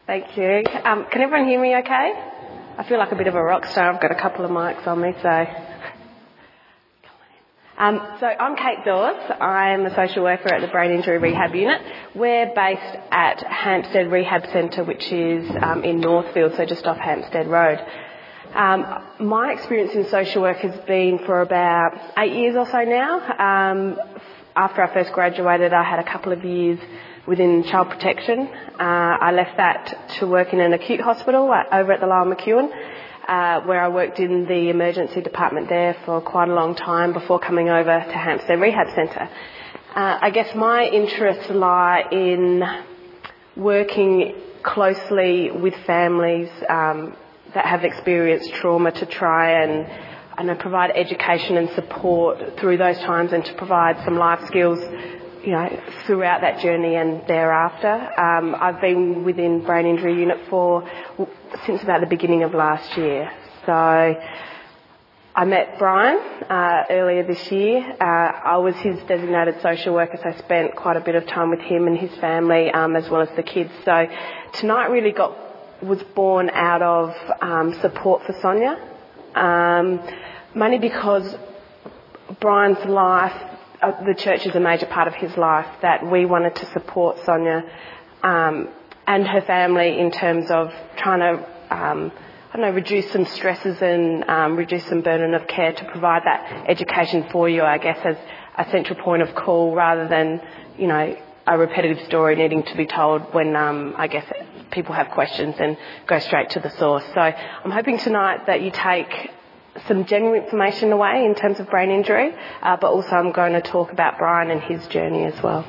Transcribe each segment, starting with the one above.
Thank you. Can everyone hear me okay? I feel like a bit of a rock star. I've got a couple of mics on me, so... So I'm Kate Dawes. I'm a social worker at the Brain Injury Rehab Unit. We're based at Hampstead Rehab Centre, which is in Northfield, so just off Hampstead Road. My experience in social work has been for about 8 years or so now. After I first graduated, I had a couple of years within child protection. I left that to work in an acute hospital over at the Lyell McEwin, where I worked in the emergency department there for quite a long time before coming over to Hampstead Rehab Centre. I guess my interests lie in working closely with families that have experienced trauma to try and provide education and support through those times, and to provide some life skills, throughout that journey and thereafter. I've been within Brain Injury Unit since about the beginning of last year. So I met Brian earlier this year. I was his designated social worker, so I spent quite a bit of time with him and his family, as well as the kids. So tonight really was born out of support for Sonia, mainly because Brian's life, the church is a major part of his life, that we wanted to support Sonia and her family in terms of trying to reduce some stresses and reduce some burden of care, to provide that education for you, I guess, as a central point of call, rather than, a repetitive story needing to be told when, I guess, people have questions, and go straight to the source. So I'm hoping tonight that you take some general information away in terms of brain injury, but also I'm going to talk about Brian and his journey as well.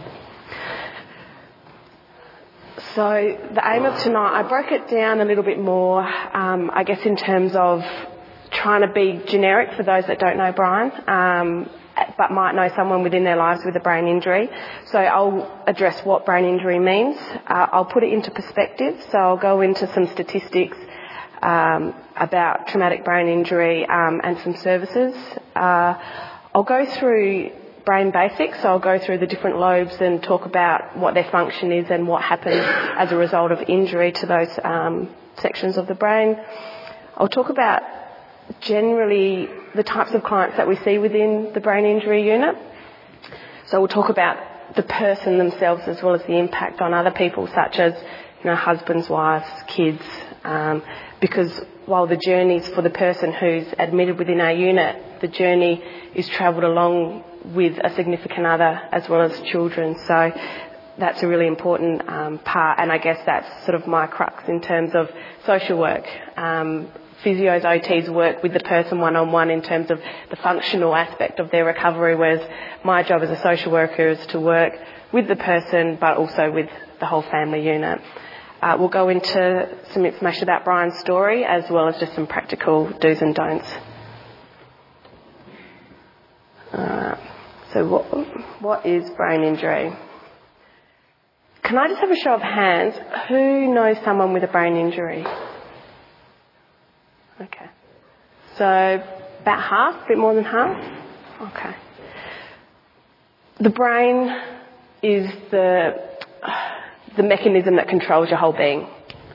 So the aim of tonight, I broke it down a little bit more, I guess, in terms of trying to be generic for those that don't know Brian, but might know someone within their lives with a brain injury. So I'll address what brain injury means. I'll put it into perspective, so I'll go into some statistics about traumatic brain injury and some services. I'll go through brain basics, so I'll go through the different lobes and talk about what their function is and what happens as a result of injury to those sections of the brain. I'll talk about generally the types of clients that we see within the brain injury unit. So we'll talk about the person themselves, as well as the impact on other people, such as husbands, wives, kids, because while the journeys for the person who's admitted within our unit, the journey is travelled along with a significant other as well as children. So that's a really important part, and I guess that's sort of my crux in terms of social work. Physios, OTs work with the person one-on-one in terms of the functional aspect of their recovery, whereas my job as a social worker is to work with the person but also with the whole family unit. We'll go into some information about Brian's story, as well as just some practical do's and don'ts. So what is brain injury? Can I just have a show of hands? Who knows someone with a brain injury? Okay. So about half, a bit more than half? Okay. The brain is the mechanism that controls your whole being.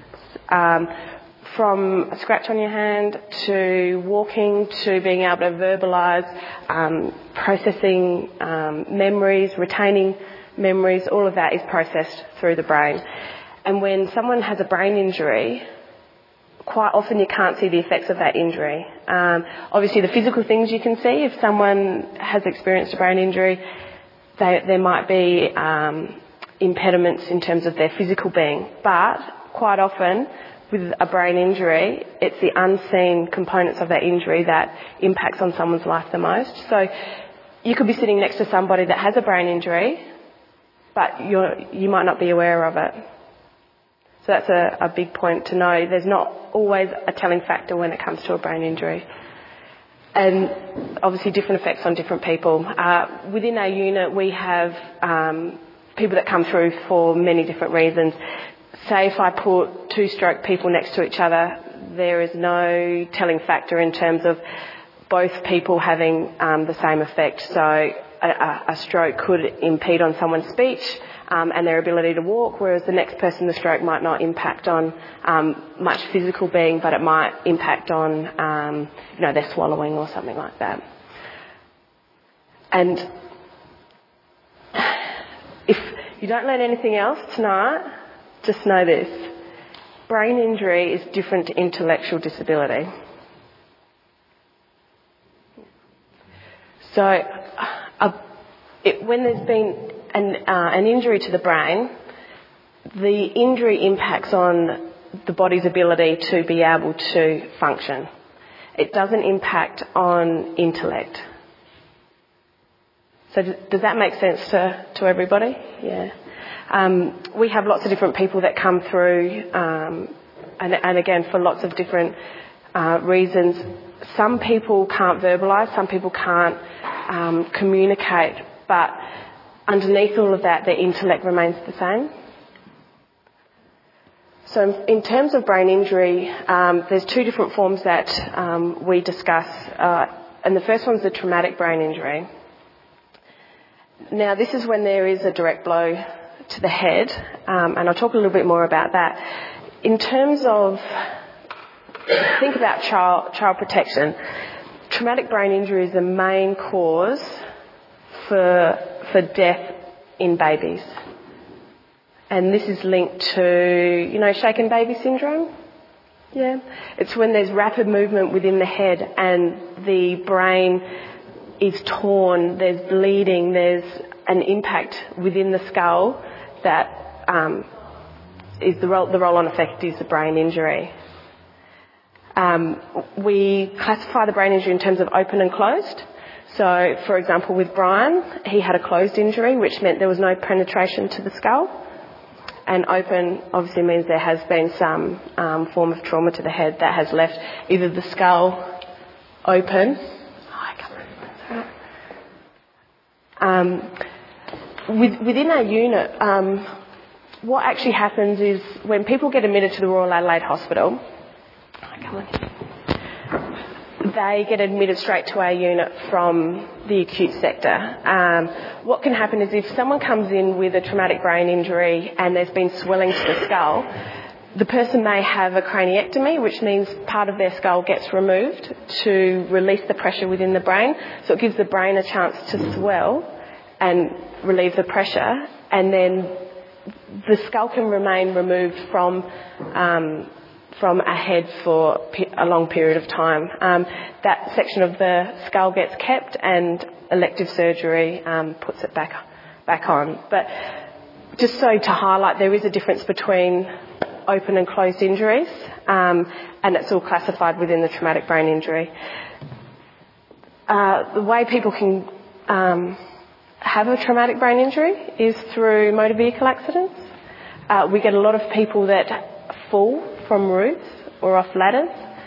From a scratch on your hand to walking to being able to verbalise, processing memories, retaining memories, all of that is processed through the brain. And when someone has a brain injury, quite often you can't see the effects of that injury. Obviously the physical things you can see. If someone has experienced a brain injury, there might be impediments in terms of their physical being, but quite often with a brain injury, it's the unseen components of that injury that impacts on someone's life the most. So you could be sitting next to somebody that has a brain injury, but you might not be aware of it. So that's a big point to know. There's not always a telling factor when it comes to a brain injury. And obviously different effects on different people. Within our unit, we have people that come through for many different reasons. Say if I put two stroke people next to each other, there is no telling factor in terms of both people having the same effect. So a stroke could impede on someone's speech, and their ability to walk, whereas the next person, the stroke might not impact on much physical being, but it might impact on, their swallowing or something like that. And if you don't learn anything else tonight, just know this. Brain injury is different to intellectual disability. So when there's been an injury to the brain, the injury impacts on the body's ability to be able to function. It doesn't impact on intellect. So does that make sense to everybody? Yeah. We have lots of different people that come through, and again, for lots of different reasons. Some people can't verbalise, some people can't communicate, but underneath all of that, their intellect remains the same. So in terms of brain injury, there's two different forms that we discuss, and the first one's the traumatic brain injury. Now, this is when there is a direct blow to the head, and I'll talk a little bit more about that. In terms of, think about child protection. Traumatic brain injury is the main cause for death in babies. And this is linked to, shaken baby syndrome? Yeah. It's when there's rapid movement within the head and the brain is torn, there's bleeding, there's an impact within the skull that is the roll-on effect is the brain injury. We classify the brain injury in terms of open and closed. So, for example, with Brian, he had a closed injury, which meant there was no penetration to the skull. And open obviously means there has been some form of trauma to the head that has left either the skull open. Within our unit, what actually happens is when people get admitted to the Royal Adelaide Hospital, they get admitted straight to our unit from the acute sector. What can happen is if someone comes in with a traumatic brain injury and there's been swelling to the skull, the person may have a craniectomy, which means part of their skull gets removed to release the pressure within the brain. So it gives the brain a chance to swell and relieve the pressure, and then the skull can remain removed from a head for a long period of time. That section of the skull gets kept and elective surgery puts it back on. But just so to highlight, there is a difference between open and closed injuries, and it's all classified within the traumatic brain injury. The way people can have a traumatic brain injury is through motor vehicle accidents. We get a lot of people that fall from roofs or off ladders.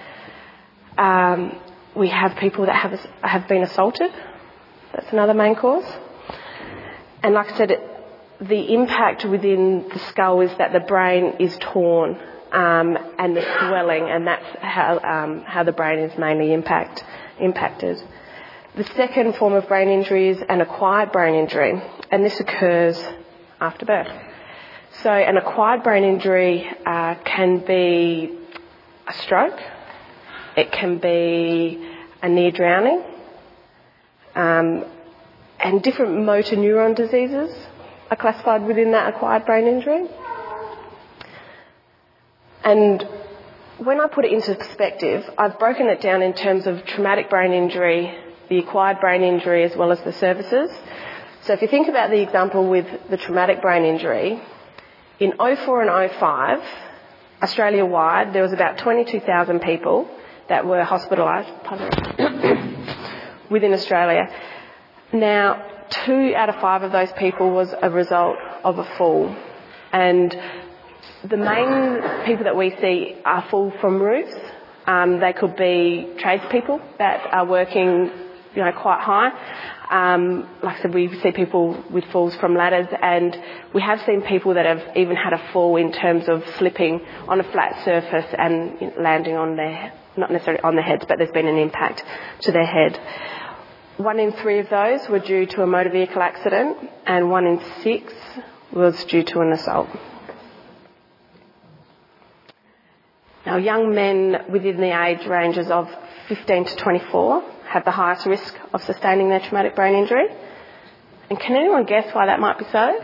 We have people that have been assaulted. That's another main cause. And like I said, the impact within the skull is that the brain is torn and the swelling, and that's how the brain is mainly impacted. The second form of brain injury is an acquired brain injury, and this occurs after birth. So an acquired brain injury can be a stroke, it can be a near drowning, and different motor neuron diseases are classified within that acquired brain injury. And when I put it into perspective, I've broken it down in terms of traumatic brain injury, the acquired brain injury, as well as the services. So if you think about the example with the traumatic brain injury, in 04 and 05, Australia-wide, there was about 22,000 people that were hospitalised within Australia. Now, 2 out of 5 of those people was a result of a fall. And the main people that we see are fall from roofs. They could be tradespeople that are working, quite high. Like I said, we see people with falls from ladders, and we have seen people that have even had a fall in terms of slipping on a flat surface and landing on not necessarily on their heads, but there's been an impact to their head. 1 in 3 of those were due to a motor vehicle accident, and 1 in 6 was due to an assault. Now, young men within the age ranges of 15 to 24 have the highest risk of sustaining their traumatic brain injury. And can anyone guess why that might be so?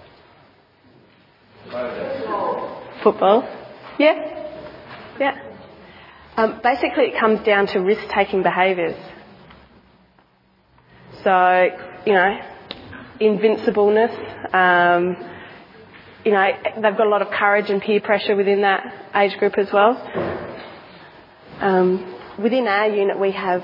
Football. Yeah. Basically, it comes down to risk-taking behaviours. So, invincibleness. They've got a lot of courage and peer pressure within that age group as well. Within our unit, we have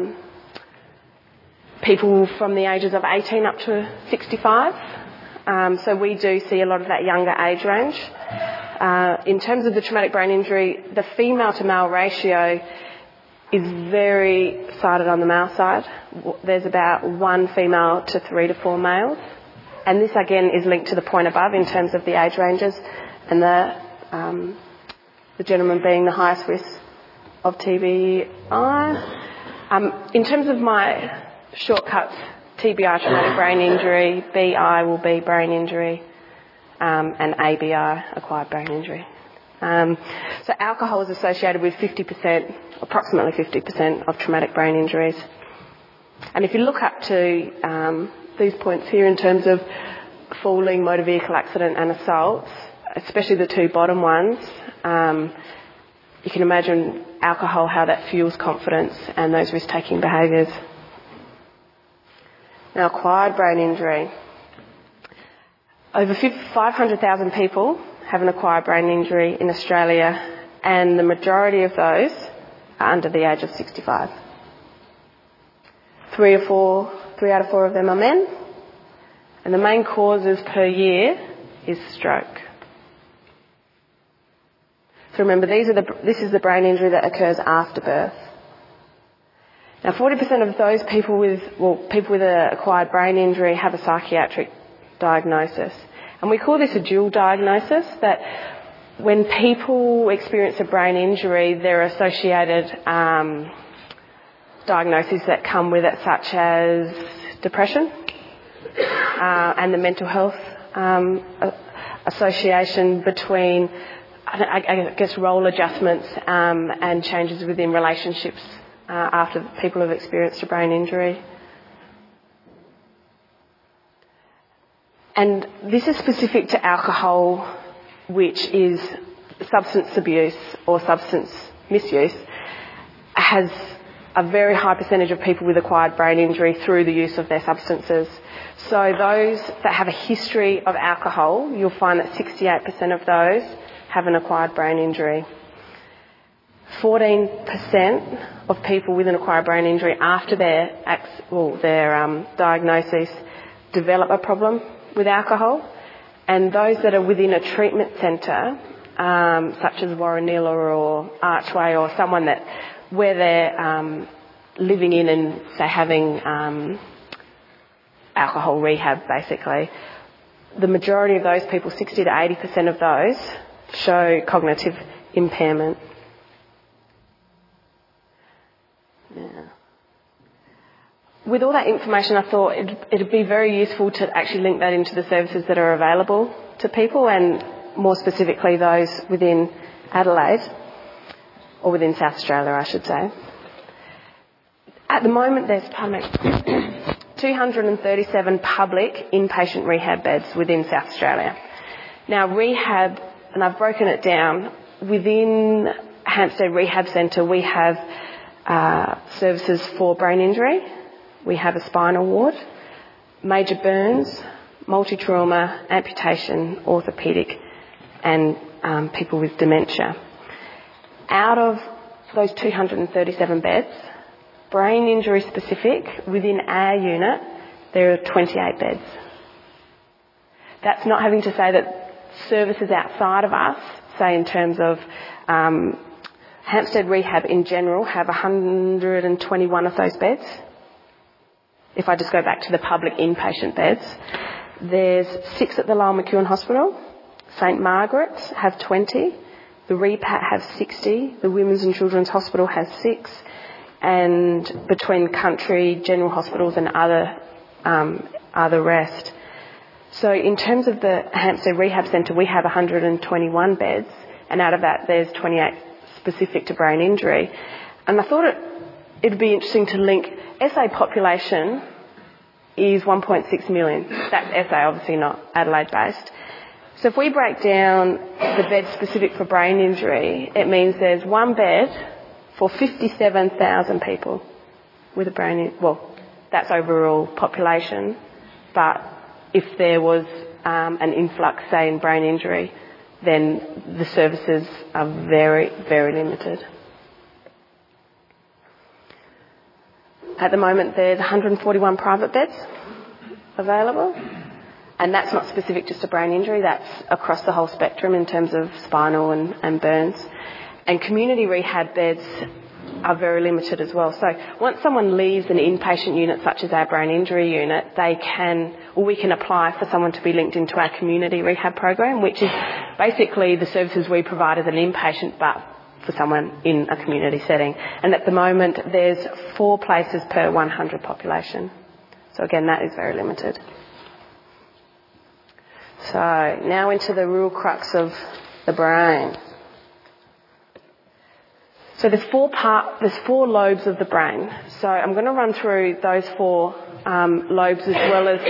people from the ages of 18 up to 65. So we do see a lot of that younger age range. In terms of the traumatic brain injury, the female to male ratio is very sided on the male side. There's about 1 female to 3 to 4 males. And this again is linked to the point above in terms of the age ranges and the gentleman being the highest risk of TBI. In terms of my shortcuts, TBI, traumatic brain injury, BI will be brain injury, and ABI, acquired brain injury. So alcohol is associated with approximately 50% of traumatic brain injuries. And if you look up to these points here in terms of falling, motor vehicle accident and assaults, especially the 2 bottom ones, you can imagine alcohol, how that fuels confidence and those risk-taking behaviours. Now, acquired brain injury. Over 500,000 people have an acquired brain injury in Australia, and the majority of those are under the age of 65. 3 out of 4 of them are men, and the main causes per year is stroke. So remember, this is the brain injury that occurs after birth. Now, 40% of those people with an acquired brain injury have a psychiatric diagnosis. And we call this a dual diagnosis, that when people experience a brain injury, there are associated diagnoses that come with it, such as depression and the mental health association between, I guess, role adjustments and changes within relationships after people have experienced a brain injury. And this is specific to alcohol, which is substance abuse or substance misuse, has a very high percentage of people with acquired brain injury through the use of their substances. So those that have a history of alcohol, you'll find that 68% of those have an acquired brain injury. 14% of people with an acquired brain injury after their diagnosis develop a problem with alcohol, and those that are within a treatment centre, such as Warranilla or Archway, or someone where they're living in and, say, having alcohol rehab, basically, the majority of those people, 60 to 80% of those, show cognitive impairment. Yeah. With all that information, I thought it'd be very useful to actually link that into the services that are available to people, and more specifically those within Adelaide, or within South Australia, I should say. At the moment, there's 237 public inpatient rehab beds within South Australia. Now, rehab, and I've broken it down, within Hampstead Rehab Centre, we have services for brain injury. We have a spinal ward, major burns, multi-trauma, amputation, orthopaedic, and people with dementia. Out of those 237 beds, brain injury specific, within our unit, there are 28 beds. That's not having to say that services outside of us, say in terms of Hampstead Rehab in general, have 121 of those beds. If I just go back to the public inpatient beds, there's 6 at the Lyell McEwin Hospital. St Margaret's have 20. The REPAT have 60. The Women's and Children's Hospital has 6. And between country, general hospitals and other rest, So in terms of the Hampstead Rehab Centre, we have 121 beds, and out of that there's 28 specific to brain injury. And I thought it'd be interesting to link SA population is 1.6 million. That's SA, obviously not Adelaide-based. So if we break down the beds specific for brain injury, it means there's one bed for 57,000 people with a brain injury. Well, that's overall population, but if there was an influx, say, in brain injury, then the services are very, very limited. At the moment, there's 141 private beds available, and that's not specific just to brain injury, that's across the whole spectrum in terms of spinal and burns. And community rehab beds are very limited as well. So once someone leaves an inpatient unit such as our brain injury unit, we can apply for someone to be linked into our community rehab program, which is basically the services we provide as an inpatient but for someone in a community setting. And at the moment there's 4 places per 100 population. So again, that is very limited. So now into the real crux of the brain. So there's 4 lobes of the brain. So I'm going to run through those 4 lobes as well as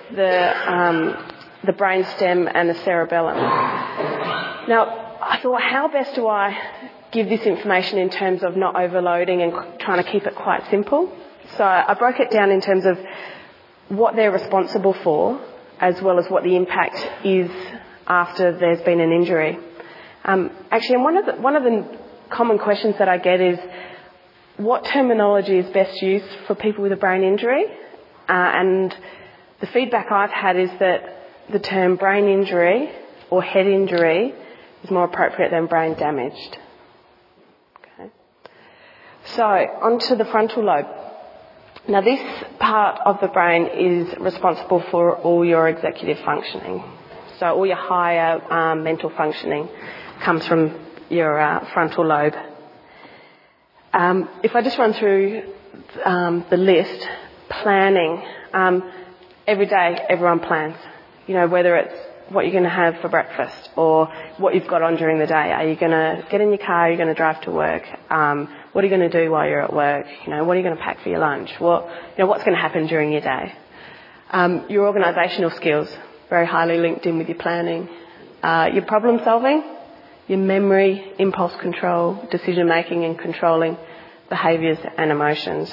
the brain stem and the cerebellum. Now, I thought, how best do I give this information in terms of not overloading and trying to keep it quite simple? So I broke it down in terms of what they're responsible for, as well as what the impact is after there's been an injury. Actually, and one of the common questions that I get is, what terminology is best used for people with a brain injury? And the feedback I've had is that the term brain injury or head injury is more appropriate than brain damaged. Okay. So, onto the frontal lobe. Now, this part of the brain is responsible for all your executive functioning. So all your higher mental functioning comes from your frontal lobe. If I just run through the list, planning. Every day everyone plans. You know, whether it's what you're going to have for breakfast or what you've got on during the day. Are you going to get in your car? Are you going to drive to work? What are you going to do while you're at work? You know, what are you going to pack for your lunch? What's going to happen during your day? Your organisational skills, very highly linked in with your planning. Your problem solving, your memory, impulse control, decision making and controlling behaviours and emotions.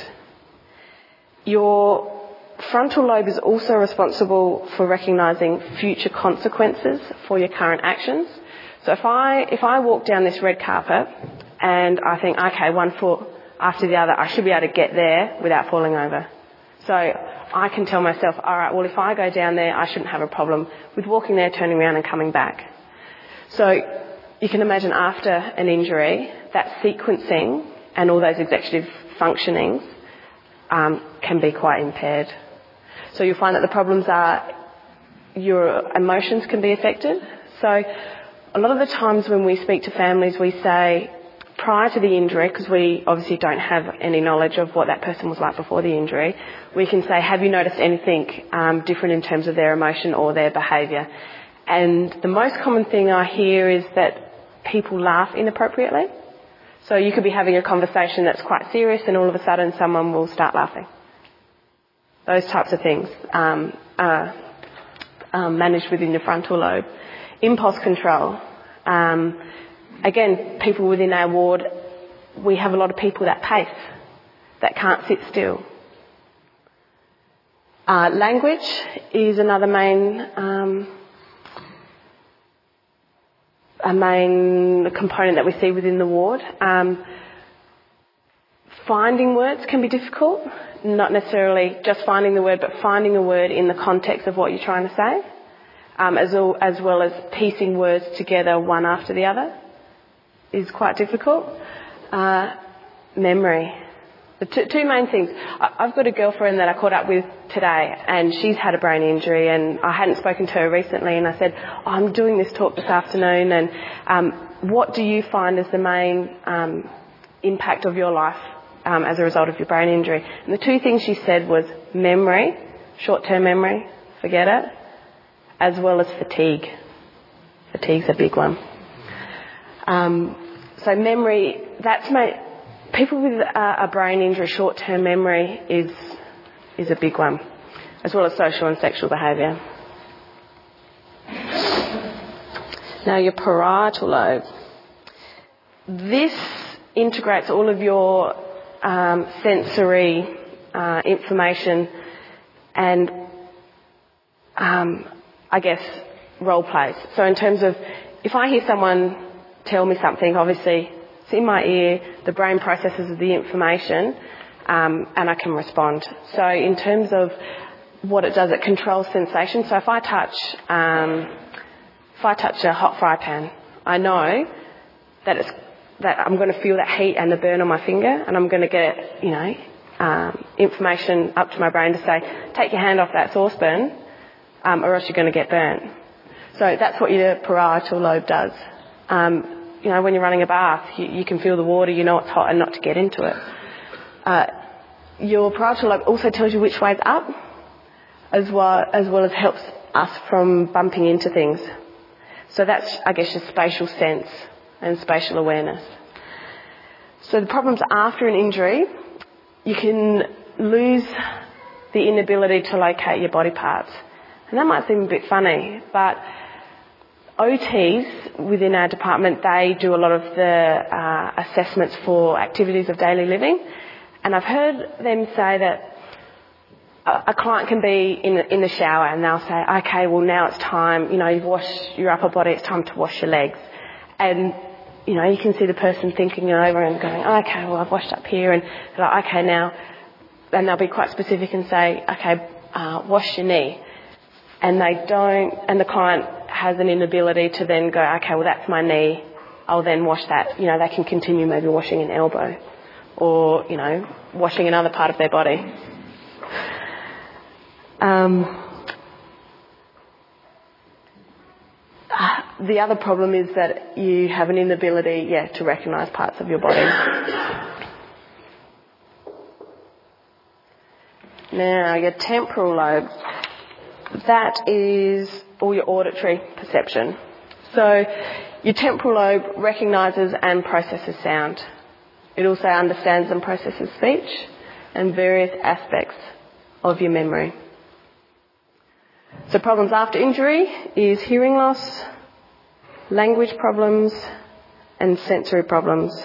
Your frontal lobe is also responsible for recognising future consequences for your current actions. So if I walk down this red carpet and I think, okay, one foot after the other, I should be able to get there without falling over. So I can tell myself, all right, well, if I go down there, I shouldn't have a problem with walking there, turning around and coming back. So you can imagine after an injury, that sequencing and all those executive functionings can be quite impaired. So you'll find that the problems are your emotions can be affected. So a lot of the times when we speak to families, we say prior to the injury, because we obviously don't have any knowledge of what that person was like before the injury, we can say, have you noticed anything different in terms of their emotion or their behaviour? And the most common thing I hear is that people laugh inappropriately. So you could be having a conversation that's quite serious and all of a sudden someone will start laughing. Those types of things are managed within your frontal lobe. Impulse control. Again, people within our ward, we have a lot of people that pace, that can't sit still. Language is another main component that we see within the ward. Finding words can be difficult, not necessarily just finding the word, but finding a word in the context of what you're trying to say, as well as piecing words together one after the other is quite difficult. Memory. The two main things. I've got a girlfriend that I caught up with today and she's had a brain injury and I hadn't spoken to her recently and I said, I'm doing this talk this afternoon and what do you find as the main impact of your life as a result of your brain injury? And the two things she said was memory, short-term memory, forget it, as well as fatigue. Fatigue's a big one. So memory, people with a brain injury, short-term memory is a big one, as well as social and sexual behaviour. Now your parietal lobe. This integrates all of your sensory information and, role plays. So in terms of, if I hear someone tell me something, obviously it's in my ear, the brain processes the information, and I can respond. So in terms of what it does, it controls sensation. So if I touch a hot fry pan, I know that I'm going to feel that heat and the burn on my finger, and I'm going to get, information up to my brain to say, take your hand off that saucepan, or else you're going to get burnt. So that's what your parietal lobe does. When you're running a bath, you can feel the water, you know it's hot and not to get into it. Your parietal lobe also tells you which way's up, as well as helps us from bumping into things. So that's, your spatial sense and spatial awareness. So the problems after an injury, you can lose the inability to locate your body parts. And that might seem a bit funny, but OTs within our department, they do a lot of the assessments for activities of daily living. And I've heard them say that a client can be in the shower and they'll say, okay, well now it's time, you've washed your upper body, it's time to wash your legs. And, you can see the person thinking over and going, okay, well I've washed up here, and they're like, okay now, and they'll be quite specific and say, okay, wash your knee. And they don't, and the client has an inability to then go, okay, well that's my knee, I'll then wash that. They can continue maybe washing an elbow or, washing another part of their body. The other problem is that you have an inability, to recognise parts of your body. Now, your temporal lobe, that is all your auditory perception. So your temporal lobe recognises and processes sound. It also understands and processes speech and various aspects of your memory. So problems after injury is hearing loss, language problems, and sensory problems.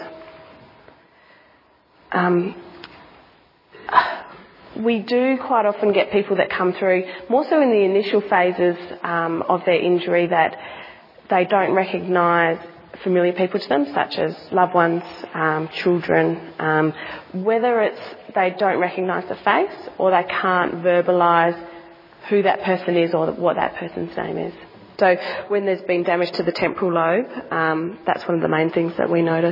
We do quite often get people that come through, more so in the initial phases of their injury, that they don't recognise familiar people to them, such as loved ones, children, whether it's they don't recognise the face or they can't verbalise who that person is or what that person's name is. So when there's been damage to the temporal lobe, that's one of the main things that we notice.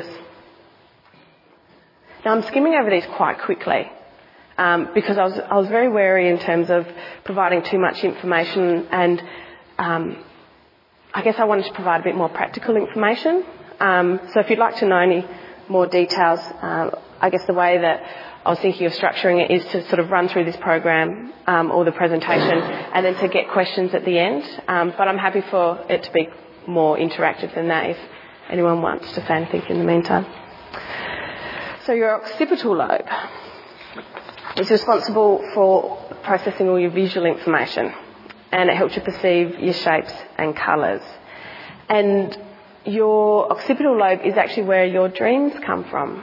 Now I'm skimming over these quite quickly because I was very wary in terms of providing too much information, and I guess I wanted to provide a bit more practical information. So if you'd like to know any more details, I guess the way that I was thinking of structuring it is to sort of run through this program or the presentation and then to get questions at the end. But I'm happy for it to be more interactive than that if anyone wants to say anything in the meantime. So your occipital lobe is responsible for processing all your visual information, and it helps you perceive your shapes and colours. And your occipital lobe is actually where your dreams come from.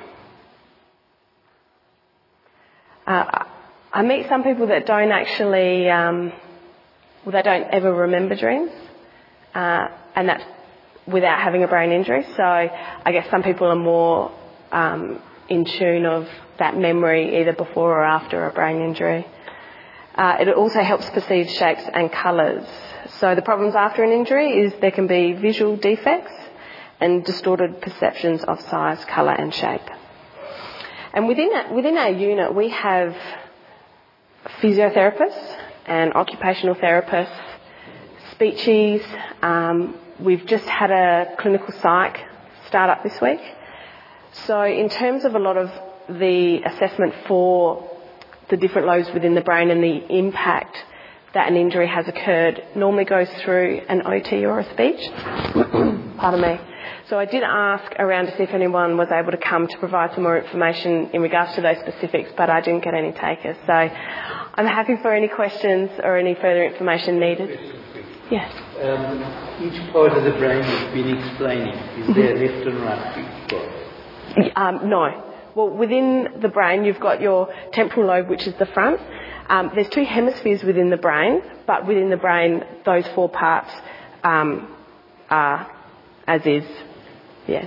I meet some people that don't actually, they don't ever remember dreams, and that's without having a brain injury. So I guess some people are more in tune of that memory either before or after a brain injury. It also helps perceive shapes and colours. So the problems after an injury is there can be visual defects and distorted perceptions of size, colour and shape. And within our unit, we have physiotherapists and occupational therapists, speechies. We've just had a clinical psych start up this week. So in terms of a lot of the assessment for the different lobes within the brain and the impact that an injury has occurred normally goes through an OT or a speech. Pardon me. So I did ask around to see if anyone was able to come to provide some more information in regards to those specifics, but I didn't get any takers. So I'm happy for any questions or any further information needed. Yes. Each part of the brain you've been explaining, is there left and right part? No. Well, within the brain, you've got your temporal lobe, which is the front. There's 2 hemispheres within the brain, but within the brain, those 4 parts are as is. Yeah.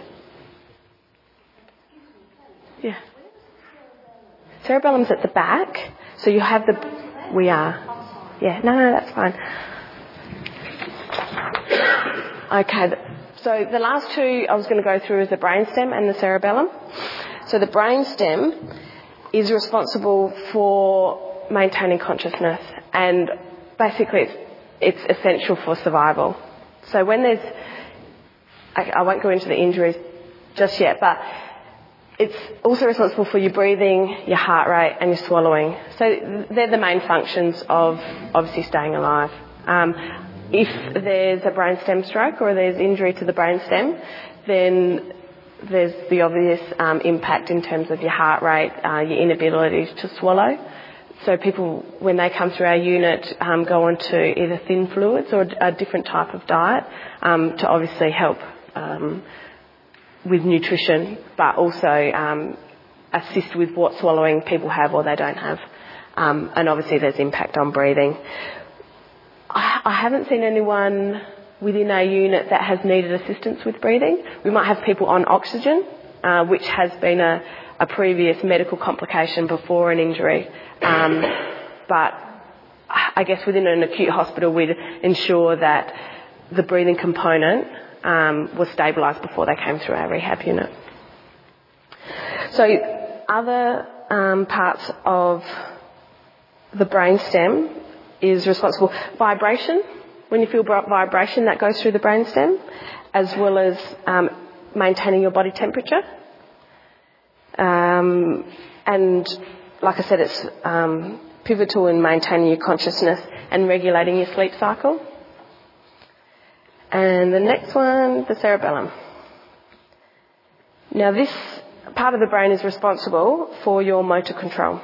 Yeah. Cerebellum's at the back, so you have the... We are. Yeah, no, that's fine. Okay, so the last 2 I was going to go through is the brainstem and the cerebellum. So the brainstem is responsible for maintaining consciousness, and basically it's essential for survival. So when there's... I won't go into the injuries just yet, but it's also responsible for your breathing, your heart rate and your swallowing. So they're the main functions of obviously staying alive. If there's a brainstem stroke or there's injury to the brainstem, then there's the obvious impact in terms of your heart rate, your inability to swallow. So people, when they come through our unit, go on to either thin fluids or a different type of diet to obviously help with nutrition, but also assist with what swallowing people have or they don't have. And obviously there's impact on breathing. I haven't seen anyone within our unit that has needed assistance with breathing. We might have people on oxygen, which has been a previous medical complication before an injury. But I guess within an acute hospital, we'd ensure that the breathing component was stabilised before they came through our rehab unit. So other parts of the brainstem is responsible for vibration. When you feel vibration, that goes through the brainstem, as well as maintaining your body temperature. And like I said, it's pivotal in maintaining your consciousness and regulating your sleep cycle. And the next one, the cerebellum. Now this part of the brain is responsible for your motor control.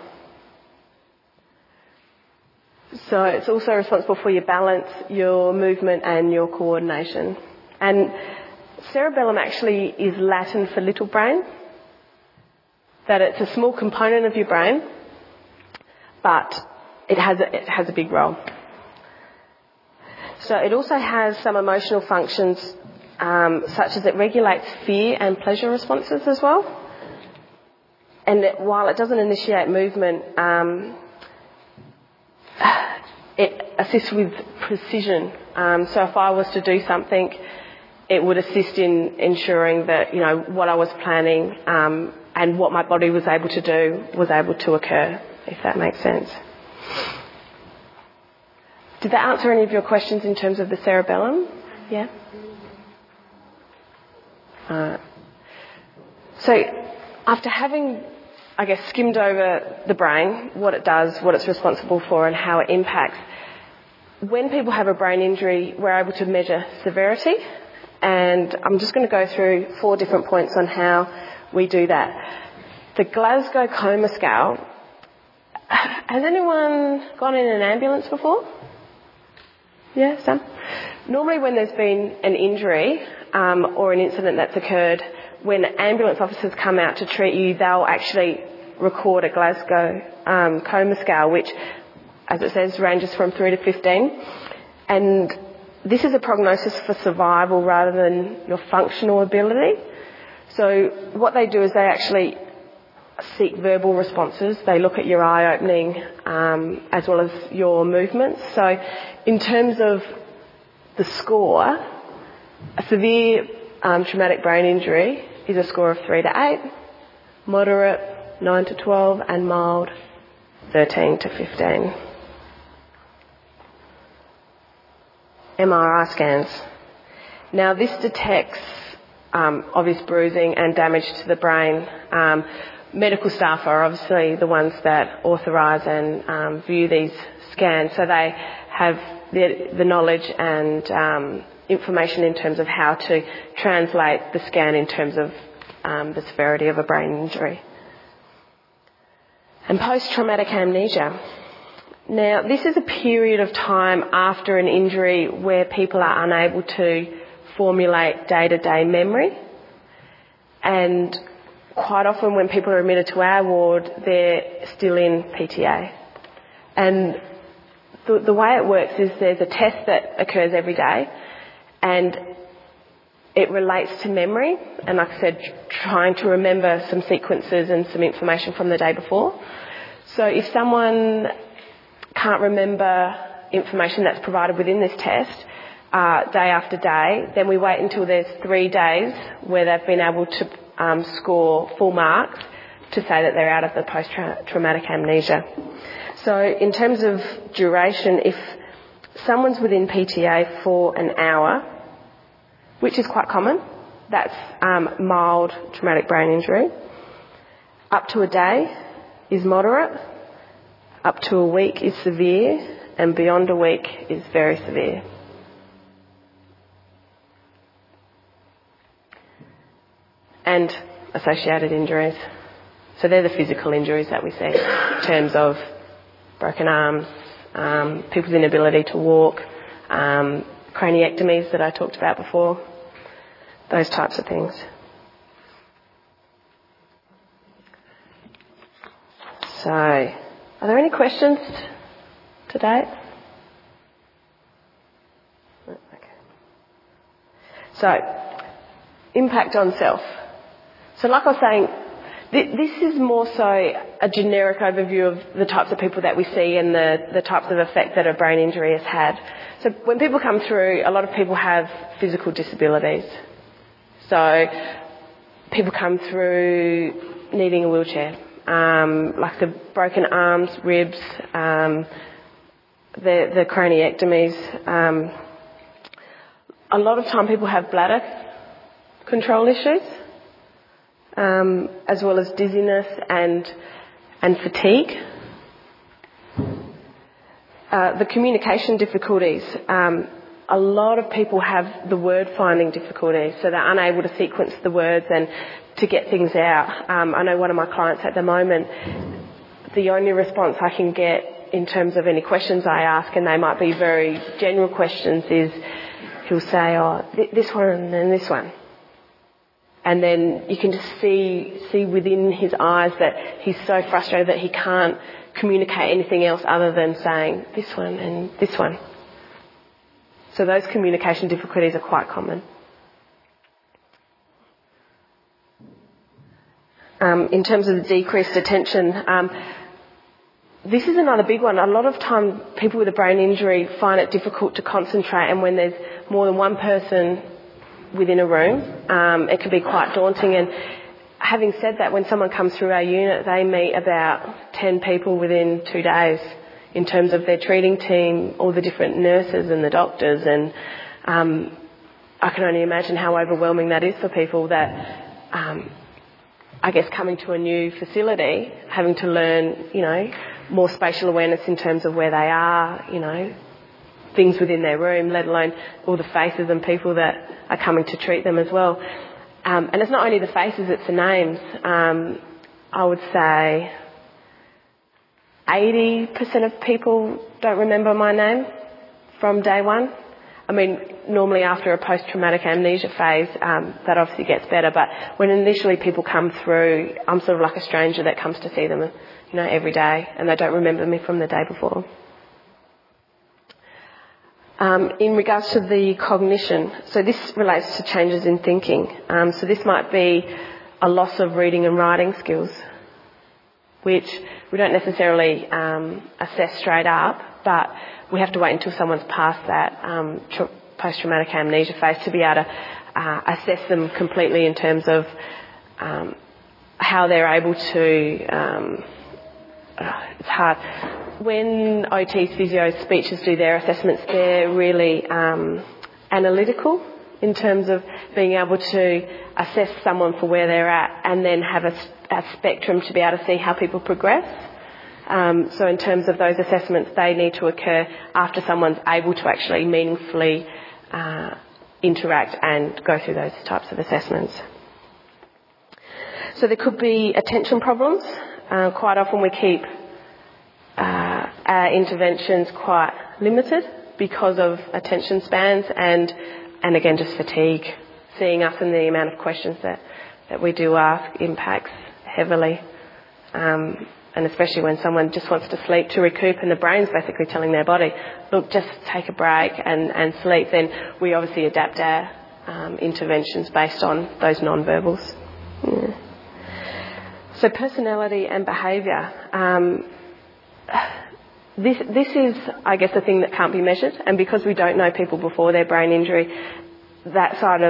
So it's also responsible for your balance, your movement and your coordination. And cerebellum actually is Latin for little brain. That it's a small component of your brain, but it has a big role. So it also has some emotional functions, such as it regulates fear and pleasure responses as well. And while it doesn't initiate movement, it assists with precision. So if I was to do something, it would assist in ensuring that, what I was planning and what my body was able to do was able to occur, if that makes sense. Did that answer any of your questions in terms of the cerebellum? Yeah? So after having, skimmed over the brain, what it does, what it's responsible for and how it impacts, when people have a brain injury, we're able to measure severity. And I'm just going to go through 4 different points on how we do that. The Glasgow Coma Scale. Has anyone gone in an ambulance before? Yeah, some? Normally when there's been an injury or an incident that's occurred, when ambulance officers come out to treat you, they'll actually record a Glasgow Coma Scale, which, as it says, ranges from 3 to 15. And this is a prognosis for survival rather than your functional ability. So what they do is they actually seek verbal responses. They look at your eye opening as well as your movements. So in terms of the score, a severe traumatic brain injury is a score of 3 to 8, moderate 9 to 12 and mild 13 to 15. MRI scans. Now this detects obvious bruising and damage to the brain. Medical staff are obviously the ones that authorise and view these scans, so they have the knowledge and information in terms of how to translate the scan in terms of the severity of a brain injury. And post-traumatic amnesia. Now, this is a period of time after an injury where people are unable to formulate day-to-day memory. And quite often when people are admitted to our ward, they're still in PTA. And the way it works is there's a test that occurs every day, and it relates to memory, and like I said, trying to remember some sequences and some information from the day before. So if someone can't remember information that's provided within this test day after day, then we wait until there's 3 days where they've been able to score full marks to say that they're out of the post-traumatic amnesia. So in terms of duration, if someone's within PTA for an hour, which is quite common, that's mild traumatic brain injury. Up to a day is moderate, up to a week is severe, and beyond a week is very severe. And associated injuries. So they're the physical injuries that we see in terms of broken arms, people's inability to walk, craniectomies that I talked about before, those types of things. So, are there any questions to date? Okay. So, impact on self. So like I was saying, this is more so a generic overview of the types of people that we see and the types of effect that a brain injury has had. So when people come through, a lot of people have physical disabilities. So people come through needing a wheelchair, like the broken arms, ribs, the craniectomies. A lot of time people have bladder control issues, as well as dizziness and fatigue. The communication difficulties. A lot of people have the word finding difficulties, so they're unable to sequence the words and to get things out. I know one of my clients at the moment, the only response I can get in terms of any questions I ask, and they might be very general questions, is he'll say, this one and this one. And then you can just see within his eyes that he's so frustrated that he can't communicate anything else other than saying this one and this one. So those communication difficulties are quite common. In terms of the decreased attention, this is another big one. A lot of time people with a brain injury find it difficult to concentrate, and when there's more than one person within a room, it can be quite daunting. And having said that, when someone comes through our unit, they meet about 10 people within 2 days in terms of their treating team, all the different nurses and the doctors. And I can only imagine how overwhelming that is for people that, I guess, coming to a new facility, having to learn, more spatial awareness in terms of where they are, things within their room, let alone all the faces and people that are coming to treat them as well. And it's not only the faces, it's the names. I would say 80% of people don't remember my name from day one. I mean, normally after a post-traumatic amnesia phase, that obviously gets better, but when initially people come through, I'm sort of like a stranger that comes to see them, every day, and they don't remember me from the day before. In regards to the cognition, so this relates to changes in thinking. So this might be a loss of reading and writing skills, which we don't necessarily assess straight up, but we have to wait until someone's past that post-traumatic amnesia phase to be able to assess them completely in terms of how they're able to... it's hard. When OTs, physios, speeches do their assessments, they're really analytical in terms of being able to assess someone for where they're at and then have a spectrum to be able to see how people progress. So in terms of those assessments, they need to occur after someone's able to actually meaningfully interact and go through those types of assessments. So there could be attention problems. Quite often we keep our interventions quite limited because of attention spans and again just fatigue. Seeing us and the amount of questions that we do ask impacts heavily. And especially when someone just wants to sleep to recoup and the brain's basically telling their body, look, just take a break and sleep, then we obviously adapt our interventions based on those non-verbals. Yeah. So personality and behaviour. This is, I guess, the thing that can't be measured, and because we don't know people before their brain injury, that side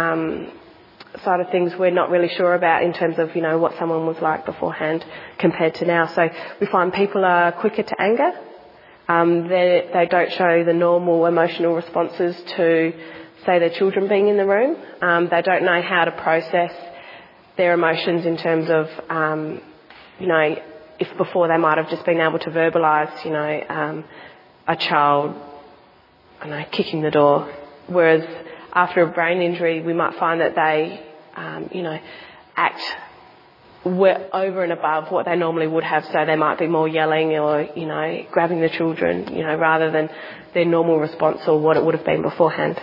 of things we're not really sure about in terms of, what someone was like beforehand compared to now. So we find people are quicker to anger. They don't show the normal emotional responses to, say, their children being in the room. They don't know how to process their emotions in terms of, if before they might have just been able to verbalise, a child, kicking the door. Whereas after a brain injury, we might find that they, act over and above what they normally would have. So they might be more yelling or, grabbing the children, rather than their normal response or what it would have been beforehand.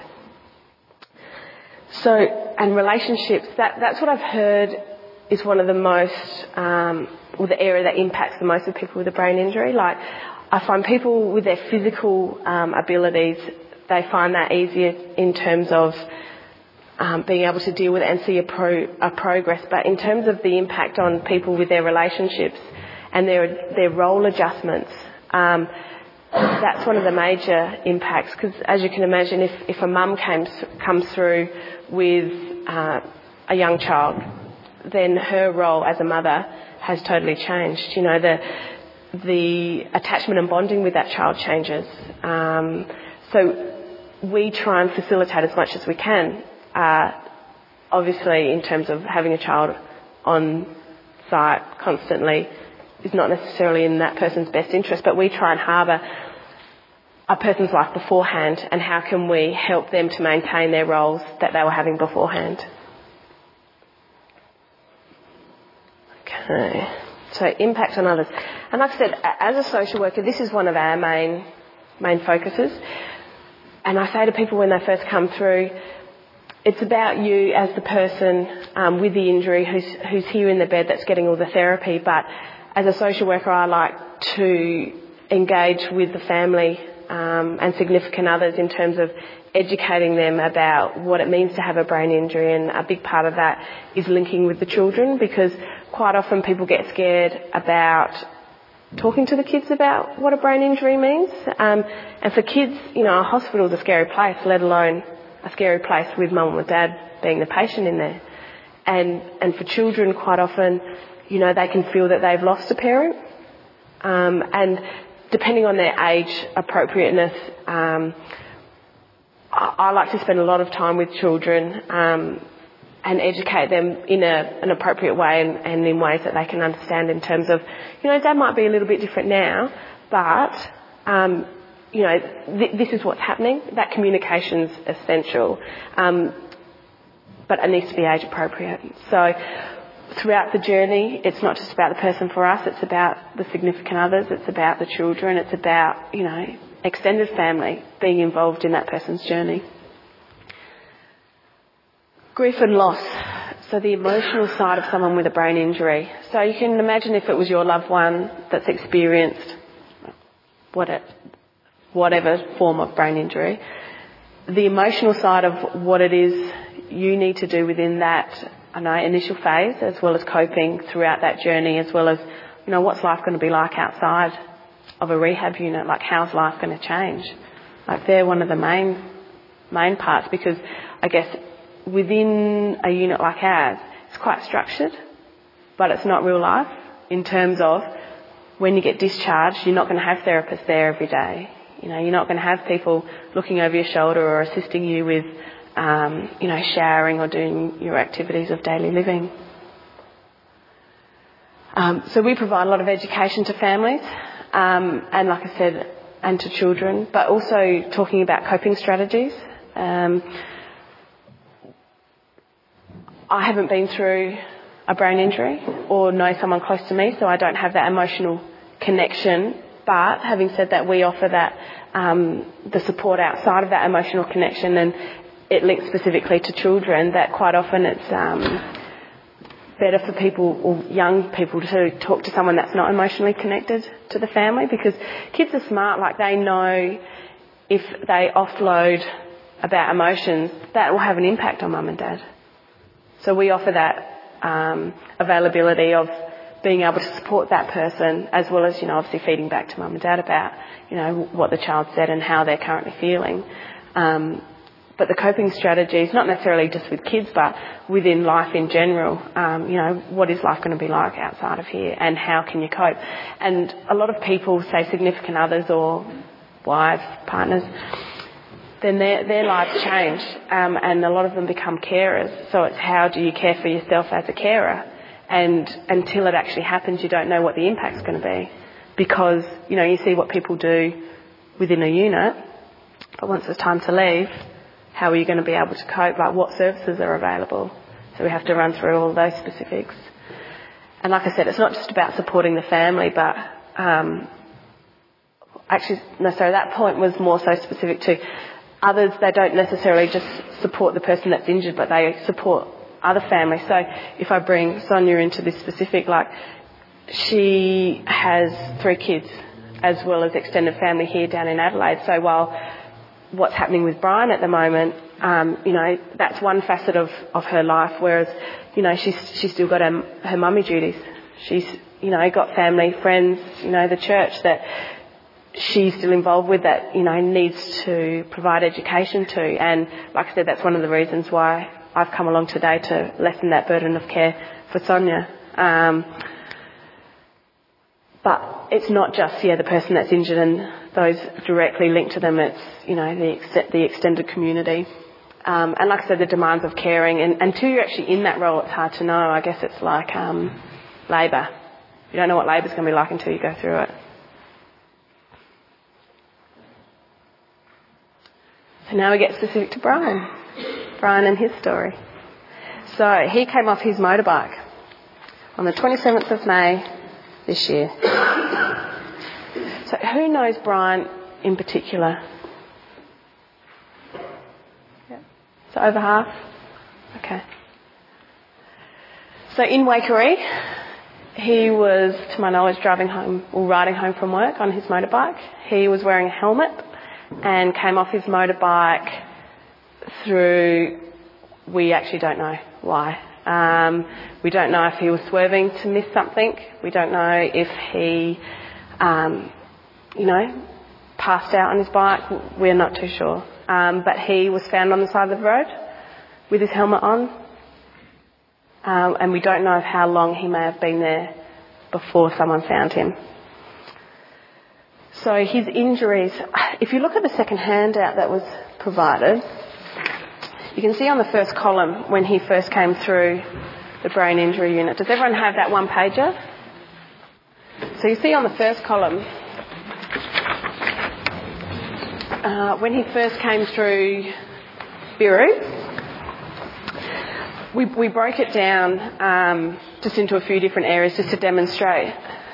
So, and relationships, that's what I've heard is one of the most, the area that impacts the most of people with a brain injury. Like, I find people with their physical abilities, they find that easier in terms of being able to deal with it and see a progress. But in terms of the impact on people with their relationships and their role adjustments, that's one of the major impacts. Because as you can imagine, if a mum comes through with a young child, then her role as a mother has totally changed. The attachment and bonding with that child changes. So we try and facilitate as much as we can. Obviously, in terms of having a child on site constantly is not necessarily in that person's best interest, but we try and harbour a person's life beforehand and how can we help them to maintain their roles that they were having beforehand. Okay, so impact on others. And like I said, as a social worker, this is one of our main focuses. And I say to people when they first come through, it's about you as the person with the injury who's here in the bed that's getting all the therapy. But as a social worker, I like to engage with the family and significant others in terms of educating them about what it means to have a brain injury. And a big part of that is linking with the children, because quite often people get scared about talking to the kids about what a brain injury means. And for kids, a hospital's a scary place, let alone a scary place with mum or dad being the patient in there. And for children, quite often, they can feel that they've lost a parent. And depending on their age appropriateness, I like to spend a lot of time with children and educate them in an appropriate way and in ways that they can understand in terms of, Dad might be a little bit different now, but, this is what's happening. That communication's essential, but it needs to be age appropriate. So throughout the journey, it's not just about the person for us, it's about the significant others, it's about the children, it's about, extended family being involved in that person's journey. Grief and loss. So the emotional side of someone with a brain injury. So you can imagine if it was your loved one that's experienced whatever form of brain injury, the emotional side of what it is you need to do within that initial phase, as well as coping throughout that journey, as well as, what's life going to be like outside of a rehab unit? Like, how's life going to change? Like, they're one of the main parts, because I guess within a unit like ours, it's quite structured, but it's not real life in terms of when you get discharged, you're not going to have therapists there every day. You're not going to have people looking over your shoulder or assisting you with, showering or doing your activities of daily living. So we provide a lot of education to families, and like I said, and to children, but also talking about coping strategies. I haven't been through a brain injury or know someone close to me, so I don't have that emotional connection. But having said that, we offer that the support outside of that emotional connection, and it links specifically to children, that quite often it's better for people or young people to talk to someone that's not emotionally connected to the family, because kids are smart. Like, they know if they offload about emotions, that will have an impact on mum and dad. So we offer that availability of being able to support that person, as well as, obviously feeding back to mum and dad about, what the child said and how they're currently feeling. But the coping strategies, not necessarily just with kids, but within life in general, what is life going to be like outside of here, and how can you cope? And a lot of people say significant others or wives, partners, then their lives change, and a lot of them become carers. So it's, how do you care for yourself as a carer? And until it actually happens, you don't know what the impact's going to be, because, you see what people do within a unit, but once it's time to leave, how are you going to be able to cope? Like, what services are available? So we have to run through all those specifics. And like I said, it's not just about supporting the family, but that point was more so specific to others. They don't necessarily just support the person that's injured, but they support other families. So if I bring Sonia into this specific, like, she has 3 kids as well as extended family here down in Adelaide. So while what's happening with Brian at the moment, that's one facet of her life, whereas, she's still got her mummy duties. She's, got family, friends, the church that she's still involved with, that, needs to provide education to. And like I said, that's one of the reasons why I've come along today, to lessen that burden of care for Sonia. But it's not just, the person that's injured and those directly linked to them. It's, the extended community. And like I said, the demands of caring. And until you're actually in that role, it's hard to know. I guess it's like labour. You don't know what labour's going to be like until you go through it. So now we get specific to Brian. Brian and his story. So he came off his motorbike on the 27th of May this year. So who knows Brian in particular? Yep. So over half? Okay. So in Waikerie, he was, to my knowledge, riding home from work on his motorbike. He was wearing a helmet and came off his motorbike through, we actually don't know why. We don't know if he was swerving to miss something. We don't know if he, passed out on his bike. We're not too sure. But he was found on the side of the road with his helmet on. And we don't know how long he may have been there before someone found him. So his injuries, if you look at the second handout that was provided, you can see on the first column when he first came through the brain injury unit. Does everyone have that one pager? So you see on the first column, when he first came through Biru, we broke it down just into a few different areas just to demonstrate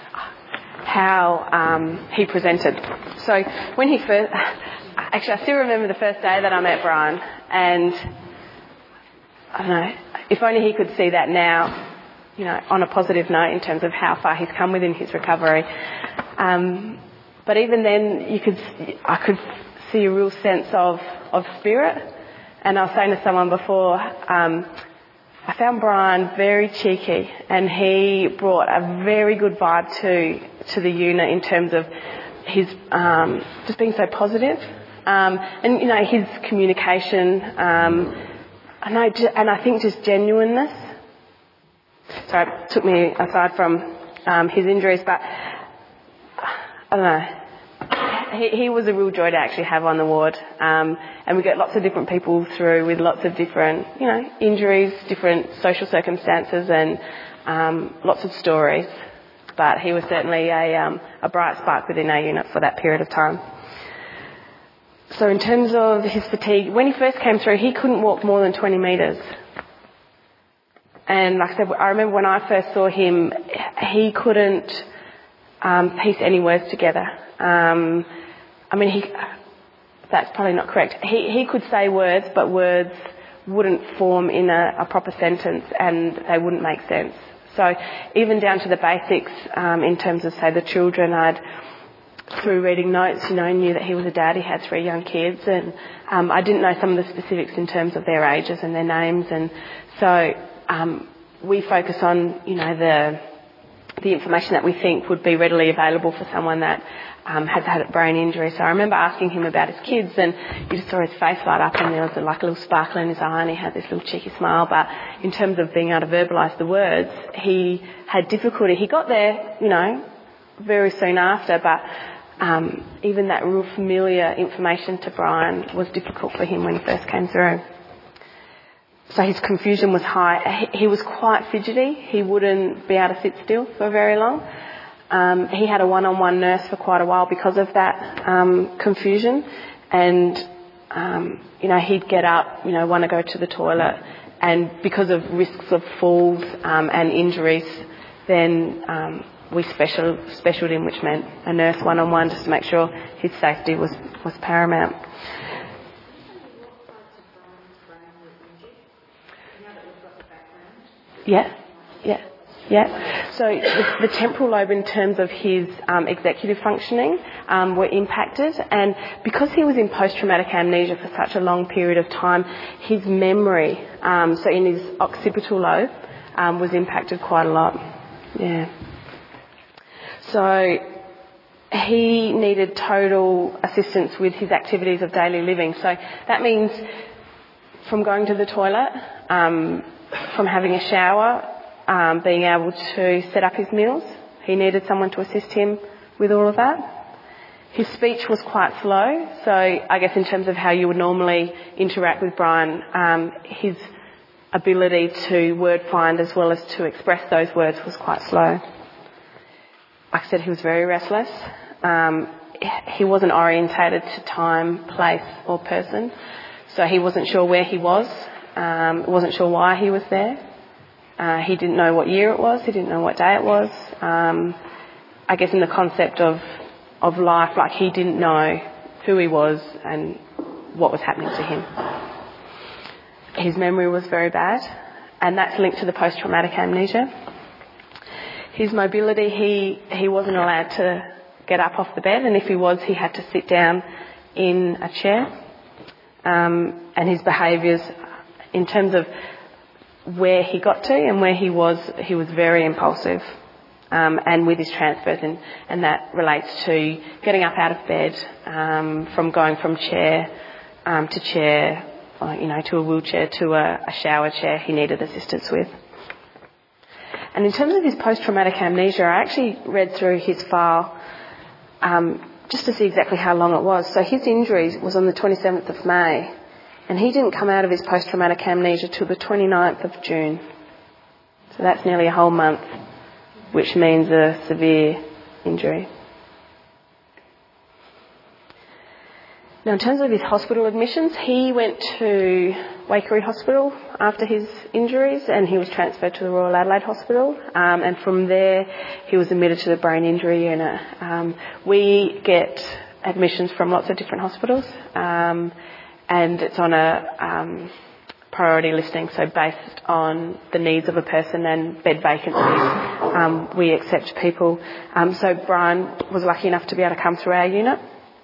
how he presented. So when he first... Actually, I still remember the first day that I met Brian, and I don't know, if only he could see that now, on a positive note in terms of how far he's come within his recovery. But even then, I could see a real sense of spirit. And I was saying to someone before, I found Brian very cheeky, and he brought a very good vibe to the unit in terms of his just being so positive. And his communication, and I think just genuineness. Sorry, it took me aside from his injuries, but I don't know. He was a real joy to actually have on the ward, and we get lots of different people through with lots of different, injuries, different social circumstances, and lots of stories. but he was certainly a bright spark within our unit for that period of time. So in terms of his fatigue, when he first came through, he couldn't walk more than 20 metres. And like I said, I remember when I first saw him, he couldn't piece any words together. That's probably not correct. He could say words, but words wouldn't form in a proper sentence and they wouldn't make sense. So even down to the basics, in terms of, say, the children, through reading notes, knew that he was a dad. He had 3 young kids, and I didn't know some of the specifics in terms of their ages and their names, and so we focus on, the information that we think would be readily available for someone that has had a brain injury. So I remember asking him about his kids, and you just saw his face light up, and there was like a little sparkle in his eye, and he had this little cheeky smile. But in terms of being able to verbalise the words, he had difficulty. He got there, very soon after, but even that real familiar information to Brian was difficult for him when he first came through. So his confusion was high. He was quite fidgety. He wouldn't be able to sit still for very long. He had a one-on-one nurse for quite a while because of that confusion. And, he'd get up, want to go to the toilet. And because of risks of falls and injuries, then we specialed him, which meant a nurse one-on-one just to make sure his safety was paramount. Yeah. So the temporal lobe, in terms of his executive functioning, were impacted, and because he was in post-traumatic amnesia for such a long period of time, his memory, so in his occipital lobe, was impacted quite a lot. Yeah. So he needed total assistance with his activities of daily living. So that means from going to the toilet, from having a shower, being able to set up his meals. He needed someone to assist him with all of that. His speech was quite slow, so I guess in terms of how you would normally interact with Brian, his ability to word find as well as to express those words was quite slow. Like I said, he was very restless. He wasn't orientated to time, place or person, so he wasn't sure where he was, wasn't sure why he was there. He didn't know what year it was. He didn't know what day it was. I guess in the concept of life, like he didn't know who he was and what was happening to him. His memory was very bad, and that's linked to the post-traumatic amnesia. His mobility, he wasn't allowed to get up off the bed, and if he was, he had to sit down in a chair. And his behaviours, in terms of where he got to and where he was very impulsive, and with his transfers, and that relates to getting up out of bed, from going from chair to chair, to a wheelchair to a shower chair he needed assistance with. And in terms of his post-traumatic amnesia, I actually read through his file just to see exactly how long it was. So his injury was on the 27th of May, and he didn't come out of his post-traumatic amnesia till the 29th of June. So that's nearly a whole month, which means a severe injury. Now, in terms of his hospital admissions, he went to Waikerie Hospital after his injuries, and he was transferred to the Royal Adelaide Hospital, and from there he was admitted to the brain injury unit. We get admissions from lots of different hospitals, and it's on a priority listing, so based on the needs of a person and bed vacancies, we accept people. So Brian was lucky enough to be able to come through our unit.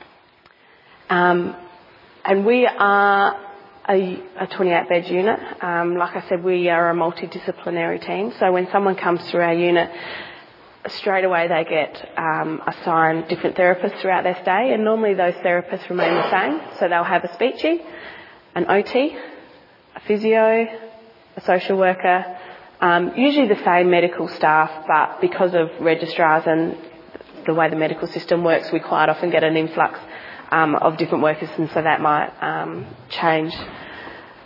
And we are a 28-bed unit. Like I said, we are a multidisciplinary team. So when someone comes through our unit, straight away they get assigned different therapists throughout their stay, and normally those therapists remain the same. So they'll have a speechy, an OT, a physio, a social worker, usually the same medical staff, but because of registrars and the way the medical system works, we quite often get an influx of different workers, and so that might change.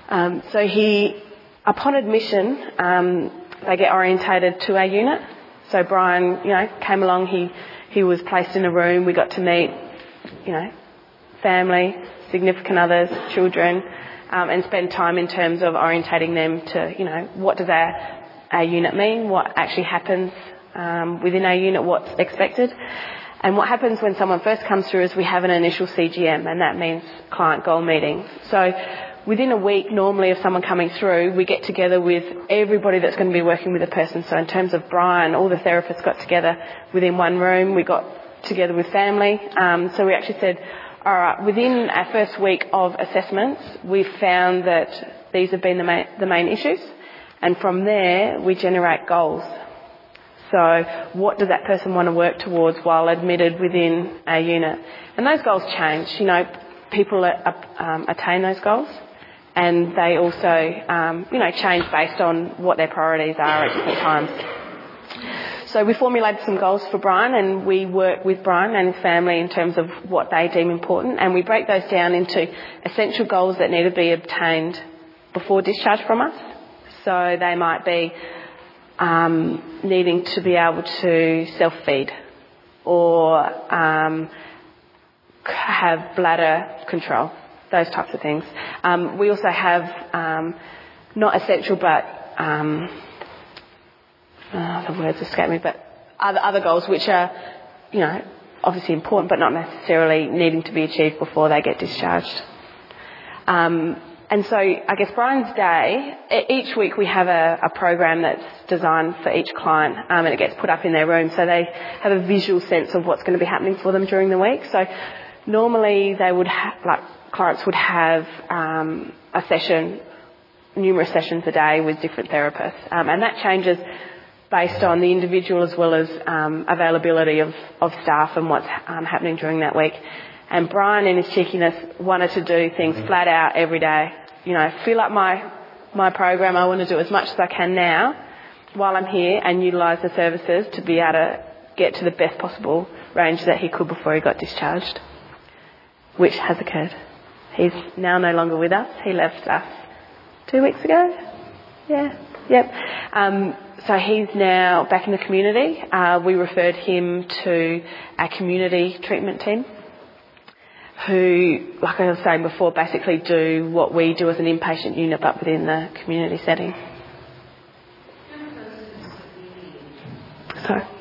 So upon admission, they get orientated to our unit. So Brian, came along. He was placed in a room. We got to meet, family, significant others, children, and spend time in terms of orientating them to, what does our unit mean, what actually happens within our unit, what's expected. And what happens when someone first comes through is we have an initial CGM, and that means client goal meeting. So within a week, normally, of someone coming through, we get together with everybody that's going to be working with a person. So in terms of Brian, all the therapists got together within one room. We got together with family. So we actually said, all right, within our first week of assessments, we found that these have been the main issues. And from there, we generate goals. So what does that person want to work towards while admitted within our unit? And those goals change. People attain those goals, and they also, change based on what their priorities are at different times. So we formulated some goals for Brian, and we work with Brian and his family in terms of what they deem important, and we break those down into essential goals that need to be obtained before discharge from us. So they might be needing to be able to self-feed or have bladder control, those types of things. We also have not essential but the words escape me, but other goals which are, obviously important but not necessarily needing to be achieved before they get discharged. And so I guess Brian's day, each week we have a program that's designed for each client, and it gets put up in their room so they have a visual sense of what's going to be happening for them during the week. So normally they would clients would have a session, numerous sessions a day with different therapists, and that changes based on the individual as well as availability of staff and what's happening during that week. And Brian, in his cheekiness, wanted to do things flat out every day. Fill up my program. I want to do as much as I can now while I'm here and utilise the services to be able to get to the best possible range that he could before he got discharged, which has occurred. He's now no longer with us. He left us 2 weeks ago. Yeah, yep. So he's now back in the community. We referred him to our community treatment team, who, like I was saying before, basically do what we do as an inpatient unit but within the community setting. Sorry.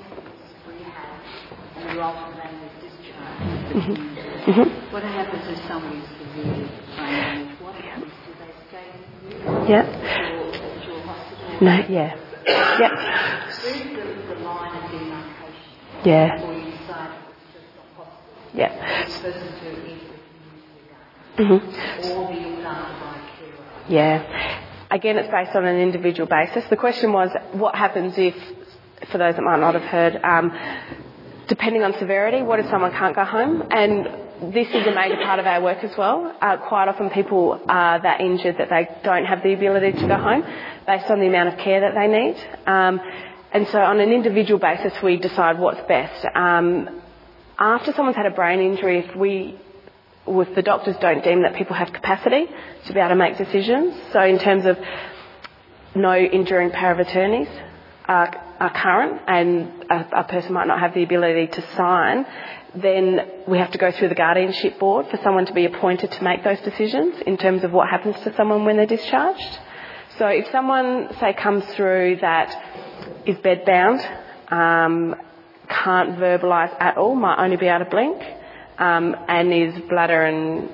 What happens if somebody's severely brain damaged? What happens? Do they stay with you? Yeah. At your hospital? No, yeah. Yep. Where's the line of demarcation? Yeah. Before you decide it's just not possible? Yeah. This person to enter the community again. Or be looked after by a carer. Yeah. Again, it's based on an individual basis. The question was, what happens if, for those that might not have heard, depending on severity, what if someone can't go home? And this is a major part of our work as well. Quite often people are that injured that they don't have the ability to go home based on the amount of care that they need. And so on an individual basis, we decide what's best. After someone's had a brain injury, if the doctors don't deem that people have capacity to be able to make decisions, so in terms of no enduring power of attorneys are current and a person might not have the ability to sign, then we have to go through the guardianship board for someone to be appointed to make those decisions in terms of what happens to someone when they're discharged. So if someone, say, comes through that is bedbound, can't verbalise at all, might only be able to blink, and is bladder and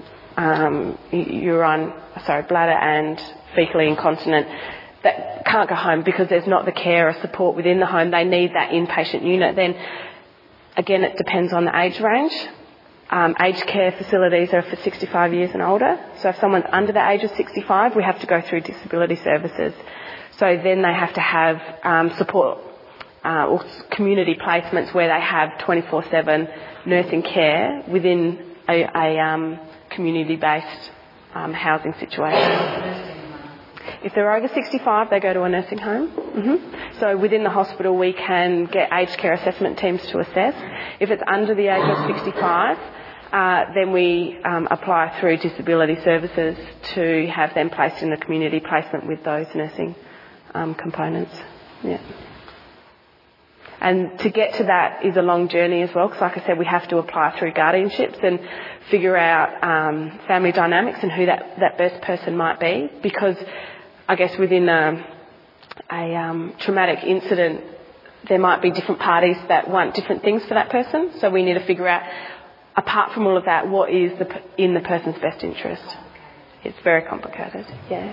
faecally incontinent, that can't go home because there's not the care or support within the home, they need that inpatient unit, then again it depends on the age range. Aged care facilities are for 65 years and older, so if someone's under the age of 65, we have to go through disability services. So then they have to have support or community placements where they have 24/7 nursing care within a community-based housing situation. If they're over 65, they go to a nursing home. So within the hospital, we can get aged care assessment teams to assess. If it's under the age of 65, then we apply through disability services to have them placed in the community placement with those nursing components. Yeah. And to get to that is a long journey as well, because like I said, we have to apply through guardianships and figure out family dynamics and who that best person might be. Because I guess within a traumatic incident, there might be different parties that want different things for that person. So we need to figure out, apart from all of that, what is in the person's best interest. It's very complicated. Yeah.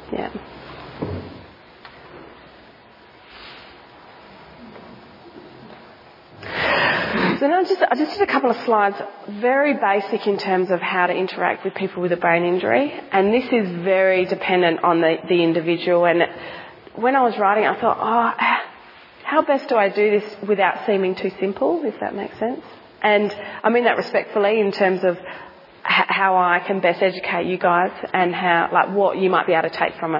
So now I just did a couple of slides, very basic in terms of how to interact with people with a brain injury. And this is very dependent on the individual. And when I was writing, I thought, how best do I do this without seeming too simple, if that makes sense? And I mean that respectfully in terms of how I can best educate you guys and what you might be able to take from it.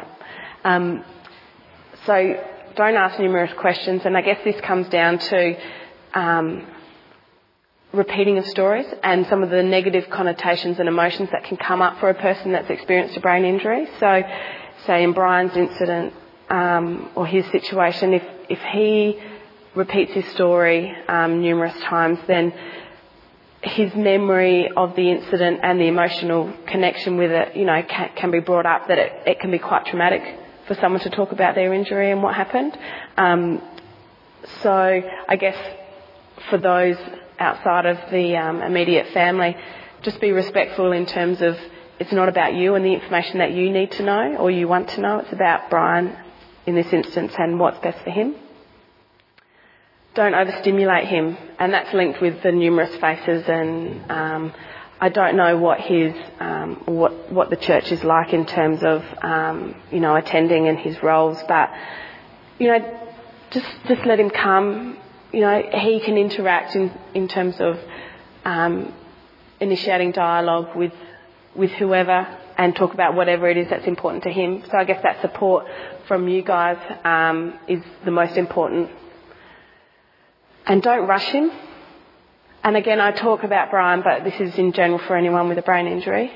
So don't ask numerous questions. And I guess this comes down to repeating of stories and some of the negative connotations and emotions that can come up for a person that's experienced a brain injury. So say in Brian's incident or his situation, if he repeats his story numerous times, then his memory of the incident and the emotional connection with it, can be brought up, that it can be quite traumatic for someone to talk about their injury and what happened. So I guess for those outside of the immediate family, just be respectful in terms of it's not about you and the information that you need to know or you want to know. It's about Brian in this instance and what's best for him. Don't overstimulate him, and that's linked with the numerous faces. And I don't know what his what the church is like in terms of attending and his roles, but just let him come. He can interact in terms of initiating dialogue with whoever and talk about whatever it is that's important to him. So I guess that support from you guys is the most important. And don't rush him. And again, I talk about Brian, but this is in general for anyone with a brain injury.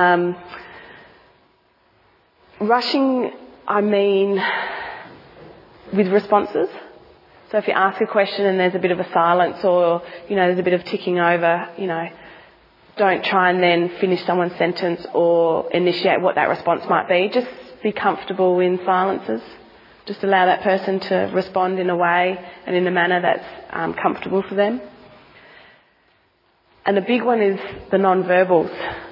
Rushing, I mean, with responses. So if you ask a question and there's a bit of a silence or, there's a bit of ticking over, don't try and then finish someone's sentence or initiate what that response might be. Just be comfortable in silences. Just allow that person to respond in a way and in a manner that's comfortable for them. And the big one is the non-verbals.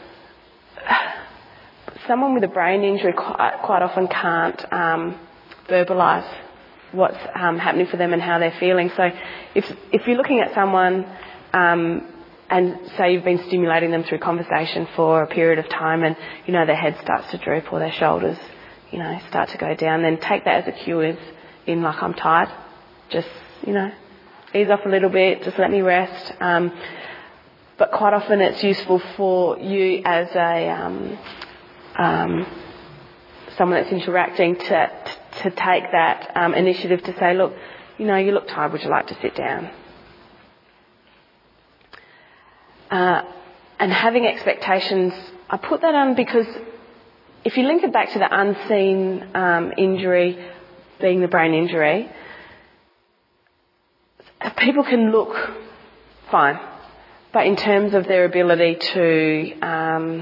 Someone with a brain injury quite often can't verbalise what's happening for them and how they're feeling. So if you're looking at someone and say you've been stimulating them through conversation for a period of time and, their head starts to droop or their shoulders start to go down, then take that as a cue in like, I'm tired. Just, ease off a little bit, just let me rest. But quite often it's useful for you as someone that's interacting to take that initiative to say, look, you look tired, would you like to sit down? And having expectations, I put that on because if you link it back to the unseen injury being the brain injury, people can look fine, but in terms of their ability to,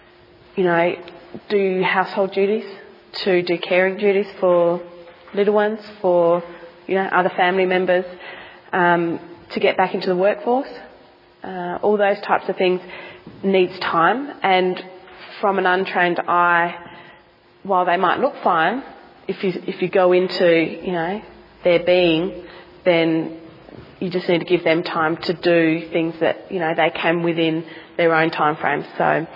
do household duties, to do caring duties for little ones, for, other family members, to get back into the workforce, all those types of things needs time. And from an untrained eye, while they might look fine, if you go into, their being, then you just need to give them time to do things that, they can within their own time frames. So,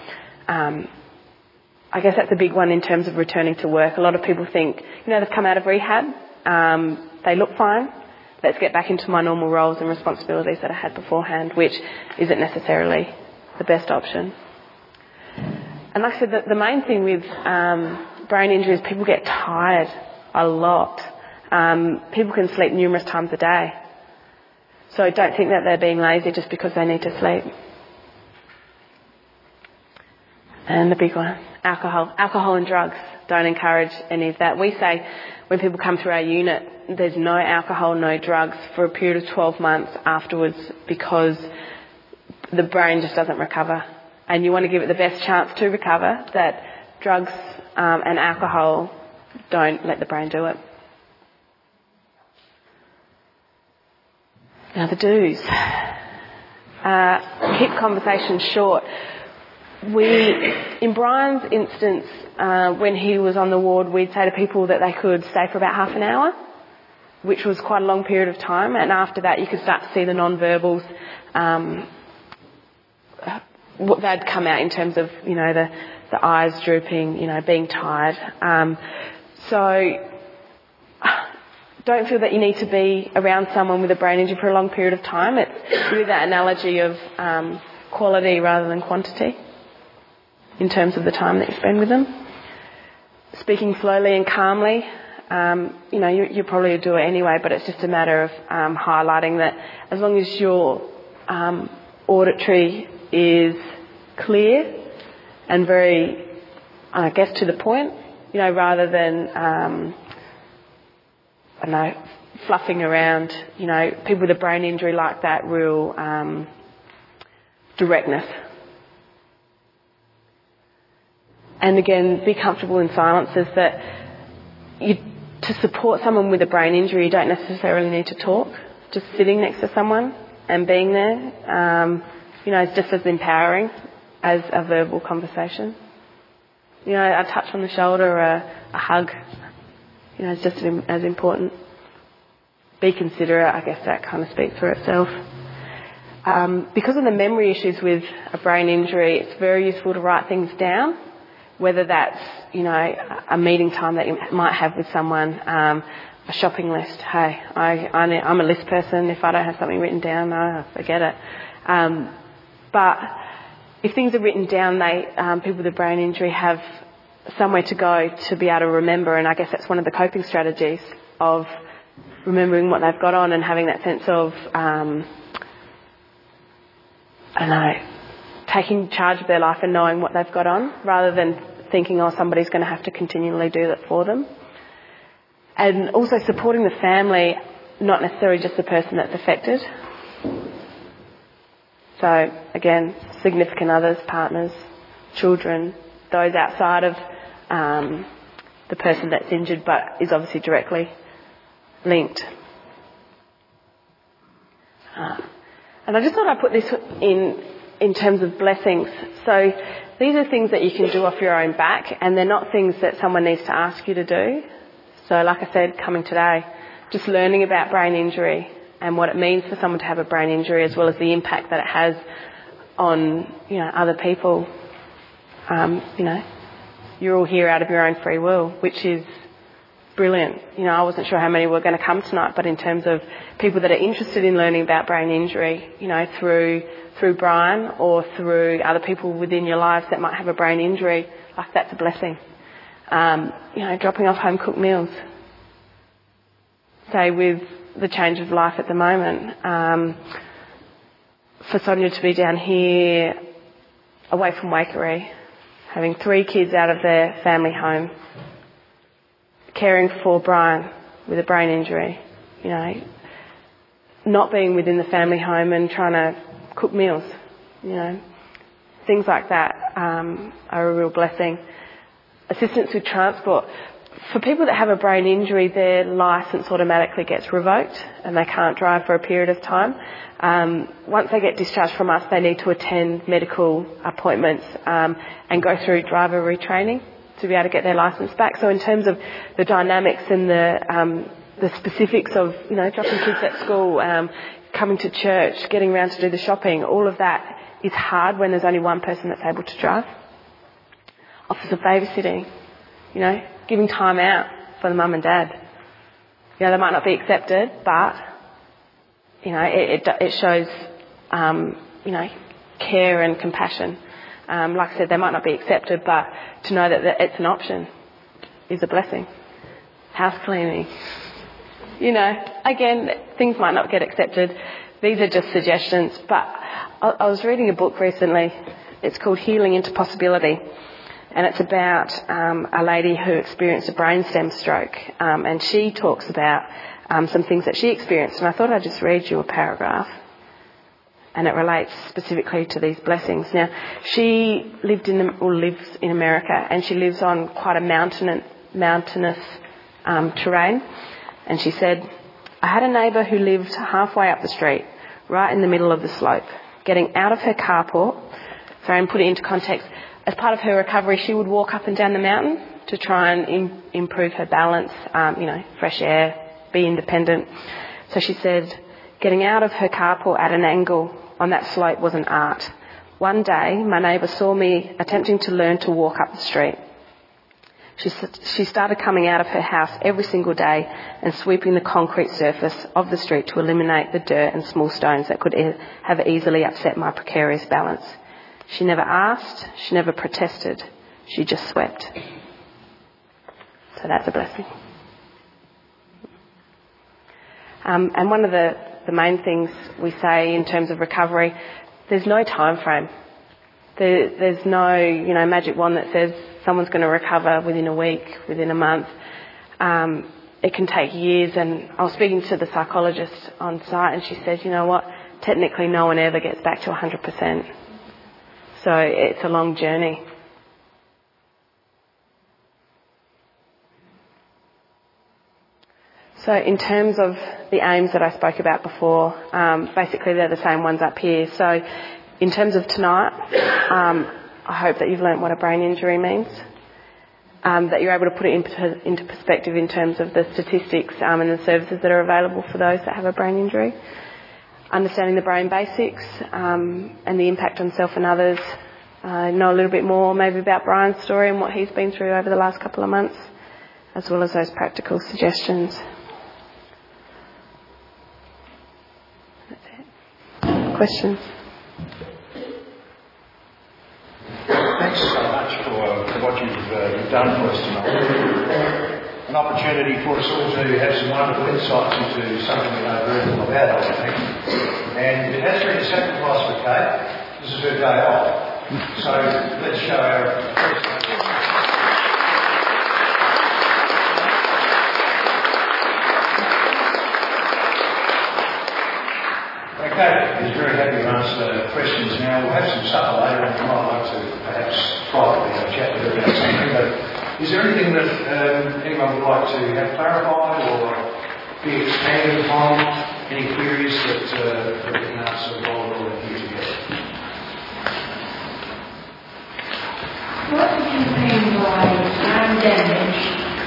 I guess that's a big one in terms of returning to work. A lot of people think, they've come out of rehab, they look fine, let's get back into my normal roles and responsibilities that I had beforehand, which isn't necessarily the best option. And like I said, the main thing with brain injury is people get tired a lot. People can sleep numerous times a day. So don't think that they're being lazy just because they need to sleep. And the big one, alcohol and drugs. don't encourage any of that. We say when people come through our unit, there's no alcohol, no drugs for a period of 12 months afterwards because the brain just doesn't recover. And you want to give it the best chance to recover, that drugs and alcohol don't let the brain do it. Now the do's. Keep conversations short. In Brian's instance, when he was on the ward, we'd say to people that they could stay for about half an hour, which was quite a long period of time. And after that, you could start to see the non-verbals. They'd come out in terms of, the eyes drooping, being tired. So don't feel that you need to be around someone with a brain injury for a long period of time. It's really that analogy of quality rather than quantity in terms of the time that you spend with them. Speaking slowly and calmly, you probably do it anyway, but it's just a matter of highlighting that as long as your auditory is clear and very, to the point, rather than, fluffing around, people with a brain injury like that, real directness. And again, be comfortable in silences that to support someone with a brain injury, you don't necessarily need to talk. Just sitting next to someone and being there, is just as empowering as a verbal conversation. A touch on the shoulder, a hug, is just as important. Be considerate, I guess that kind of speaks for itself. Because of the memory issues with a brain injury, it's very useful to write things down, whether that's, a meeting time that you might have with someone, a shopping list. Hey, I'm a list person. If I don't have something written down, no, forget it. But if things are written down, people with a brain injury have somewhere to go to be able to remember, and I guess that's one of the coping strategies of remembering what they've got on and having that sense of, taking charge of their life and knowing what they've got on, rather than thinking, somebody's going to have to continually do that for them. And also supporting the family, not necessarily just the person that's affected. So again, significant others, partners, children, those outside of the person that's injured but is obviously directly linked. And I just thought I'd put this in terms of blessings. So these are things that you can do off your own back, and they're not things that someone needs to ask you to do. So like I said, coming today, just learning about brain injury and what it means for someone to have a brain injury, as well as the impact that it has on, other people. You're all here out of your own free will, which is brilliant. I wasn't sure how many were going to come tonight, but in terms of people that are interested in learning about brain injury, through Brian or through other people within your lives that might have a brain injury, that's a blessing. Dropping off home-cooked meals. Say with the change of life at the moment, for Sonia to be down here away from Waikerie, having 3 kids out of their family home, caring for Brian with a brain injury, not being within the family home and trying to cook meals, things like that are a real blessing. Assistance with transport. For people that have a brain injury, their licence automatically gets revoked and they can't drive for a period of time. Once they get discharged from us, they need to attend medical appointments and go through driver retraining to be able to get their licence back. So in terms of the dynamics and the specifics of, dropping kids at school, coming to church, getting around to do the shopping, all of that is hard when there's only one person that's able to drive. Office of babysitting, giving time out for the mum and dad. They might not be accepted, but, it shows, care and compassion. Like I said, they might not be accepted, but to know that it's an option is a blessing. House cleaning. Again, things might not get accepted. These are just suggestions, but I was reading a book recently. It's called Healing into Possibility. and it's about a lady who experienced a brainstem stroke, and she talks about some things that she experienced, and I thought I'd just read you a paragraph, and it relates specifically to these blessings. Now, she lives in America, and she lives on quite a mountainous terrain, and she said, "I had a neighbour who lived halfway up the street, right in the middle of the slope. Getting out of her carport," sorry, and put it into context, as part of her recovery, she would walk up and down the mountain to try and improve her balance, fresh air, be independent. So she said, getting out of her carport at an angle on that slope was an art. One day, my neighbour saw me attempting to learn to walk up the street. She started coming out of her house every single day and sweeping the concrete surface of the street to eliminate the dirt and small stones that could have easily upset my precarious balance. She never asked, she never protested, she just swept. So that's a blessing. And one of the main things we say in terms of recovery, there's no time frame. There's no, magic wand that says someone's going to recover within a week, within a month. It can take years, and I was speaking to the psychologist on site, and she said, you know what, technically no one ever gets back to 100%. So it's a long journey. So in terms of the aims that I spoke about before, basically they're the same ones up here. So in terms of tonight, I hope that you've learnt what a brain injury means, that you're able to put it into perspective in terms of the statistics and the services that are available for those that have a brain injury, understanding the brain basics and the impact on self and others, know a little bit more maybe about Brian's story and what he's been through over the last couple of months, as well as those practical suggestions. That's it. Questions? Thanks so much for what you've done for us tonight. An opportunity for us all to have some wonderful insights into something we know very little about, I think. And it has been a sacrifice for Kate. This is her day off. So let's show our appreciation. Okay, he's very happy to answer questions now. We'll have some supper later, and we might like to perhaps privately have a chat with her about something. But is there anything that anyone would like to have clarified or be expanded upon? Any queries that we can answer while we're all here together? What do you mean by brain damage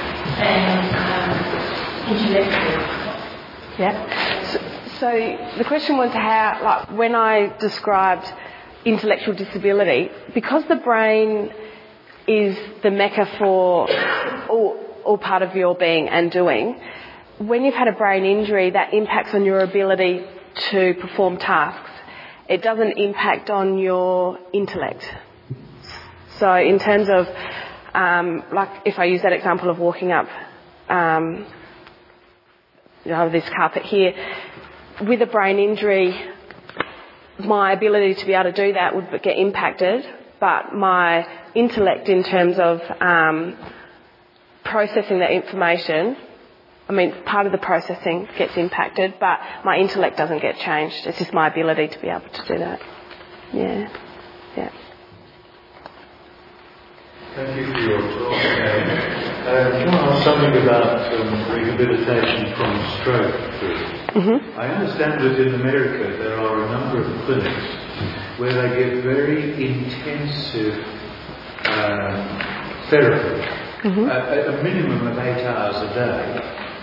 and intellectual? Yeah. So the question was how, when I described intellectual disability, because the brain is the mecca for all part of your being and doing, when you've had a brain injury, that impacts on your ability to perform tasks. It doesn't impact on your intellect. So in terms of, if I use that example of walking up this carpet here, with a brain injury, my ability to be able to do that would get impacted, but my intellect in terms of processing that information, part of the processing gets impacted, but my intellect doesn't get changed. It's just my ability to be able to do that. Yeah. Thank you for your talk. Can I ask something about rehabilitation from stroke? Mm-hmm. I understand that in America there are a number of clinics where they give very intensive therapy, a minimum of 8 hours a day.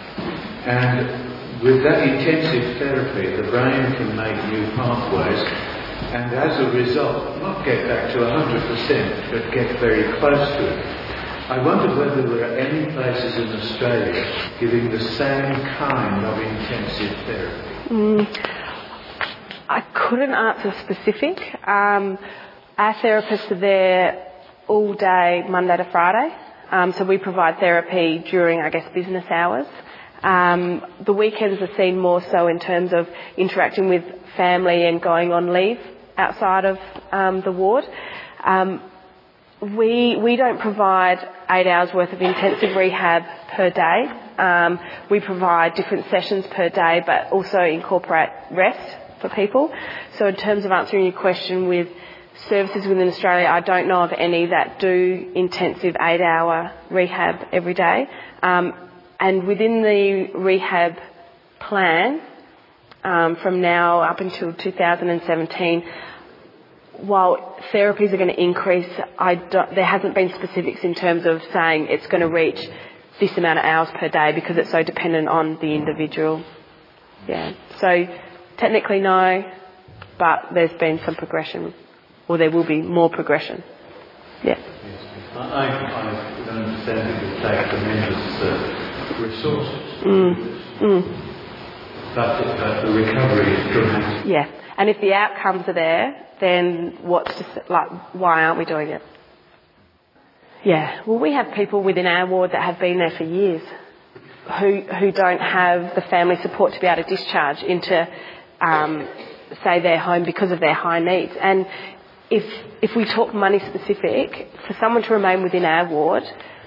And with that intensive therapy, the brain can make new pathways, and as a result, not get back to 100%, but get very close to it. I wonder whether there are any places in Australia giving the same kind of intensive therapy. I couldn't answer specific. Our therapists are there all day, Monday to Friday. So we provide therapy during, business hours. The weekends are seen more so in terms of interacting with family and going on leave outside of the ward. We don't provide 8 hours worth of intensive rehab per day. We provide different sessions per day, but also incorporate rest for people. So in terms of answering your question, with services within Australia, I don't know of any that do intensive 8-hour rehab every day. And within the rehab plan, from now up until 2017, while therapies are going to increase, there hasn't been specifics in terms of saying it's going to reach this amount of hours per day, because it's so dependent on the individual. Yeah. So technically no, but there's been some progression, or there will be more progression. Yeah. I understand it will take tremendous resources. But the recovery is dramatic. Yeah. And if the outcomes are there, then why aren't we doing it? Yeah. Well, we have people within our ward that have been there for years who don't have the family support to be able to discharge into, say, their home because of their high needs. And if we talk money specific, for someone to remain within our ward,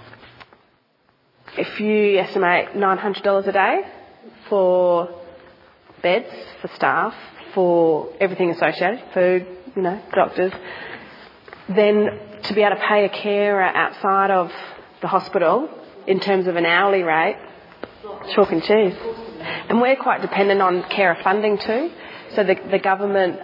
if you estimate $900 a day for beds, for staff, for everything associated, food, doctors, then to be able to pay a carer outside of the hospital in terms of an hourly rate, chalk and cheese. And we're quite dependent on carer funding too. So the government,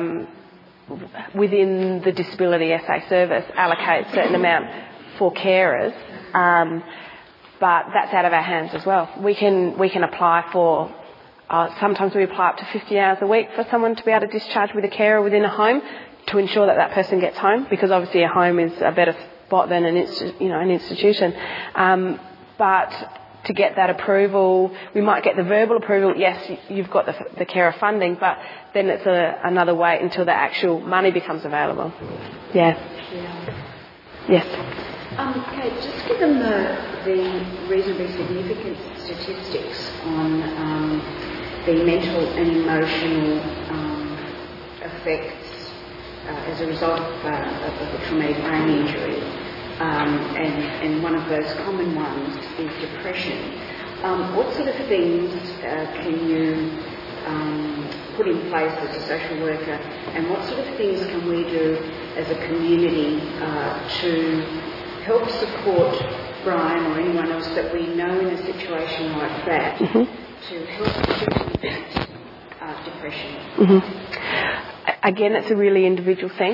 within the Disability SA service, allocates a certain amount for carers, but that's out of our hands as well. We can apply for, sometimes we apply up to 50 hours a week for someone to be able to discharge with a carer within a home to ensure that person gets home, because obviously a home is a better spot than an institution. But to get that approval, we might get the verbal approval, yes, you've got the carer funding, but then it's another wait until the actual money becomes available. Yeah. Yes. Kate, just given the reasonably significant statistics on the mental and emotional effects as a result of a traumatic brain injury, and one of those common ones is depression. What sort of things can you put in place as a social worker, and what sort of things can we do as a community to help support Brian or anyone else that we know in a situation like that, to help prevent depression? Again, it's a really individual thing.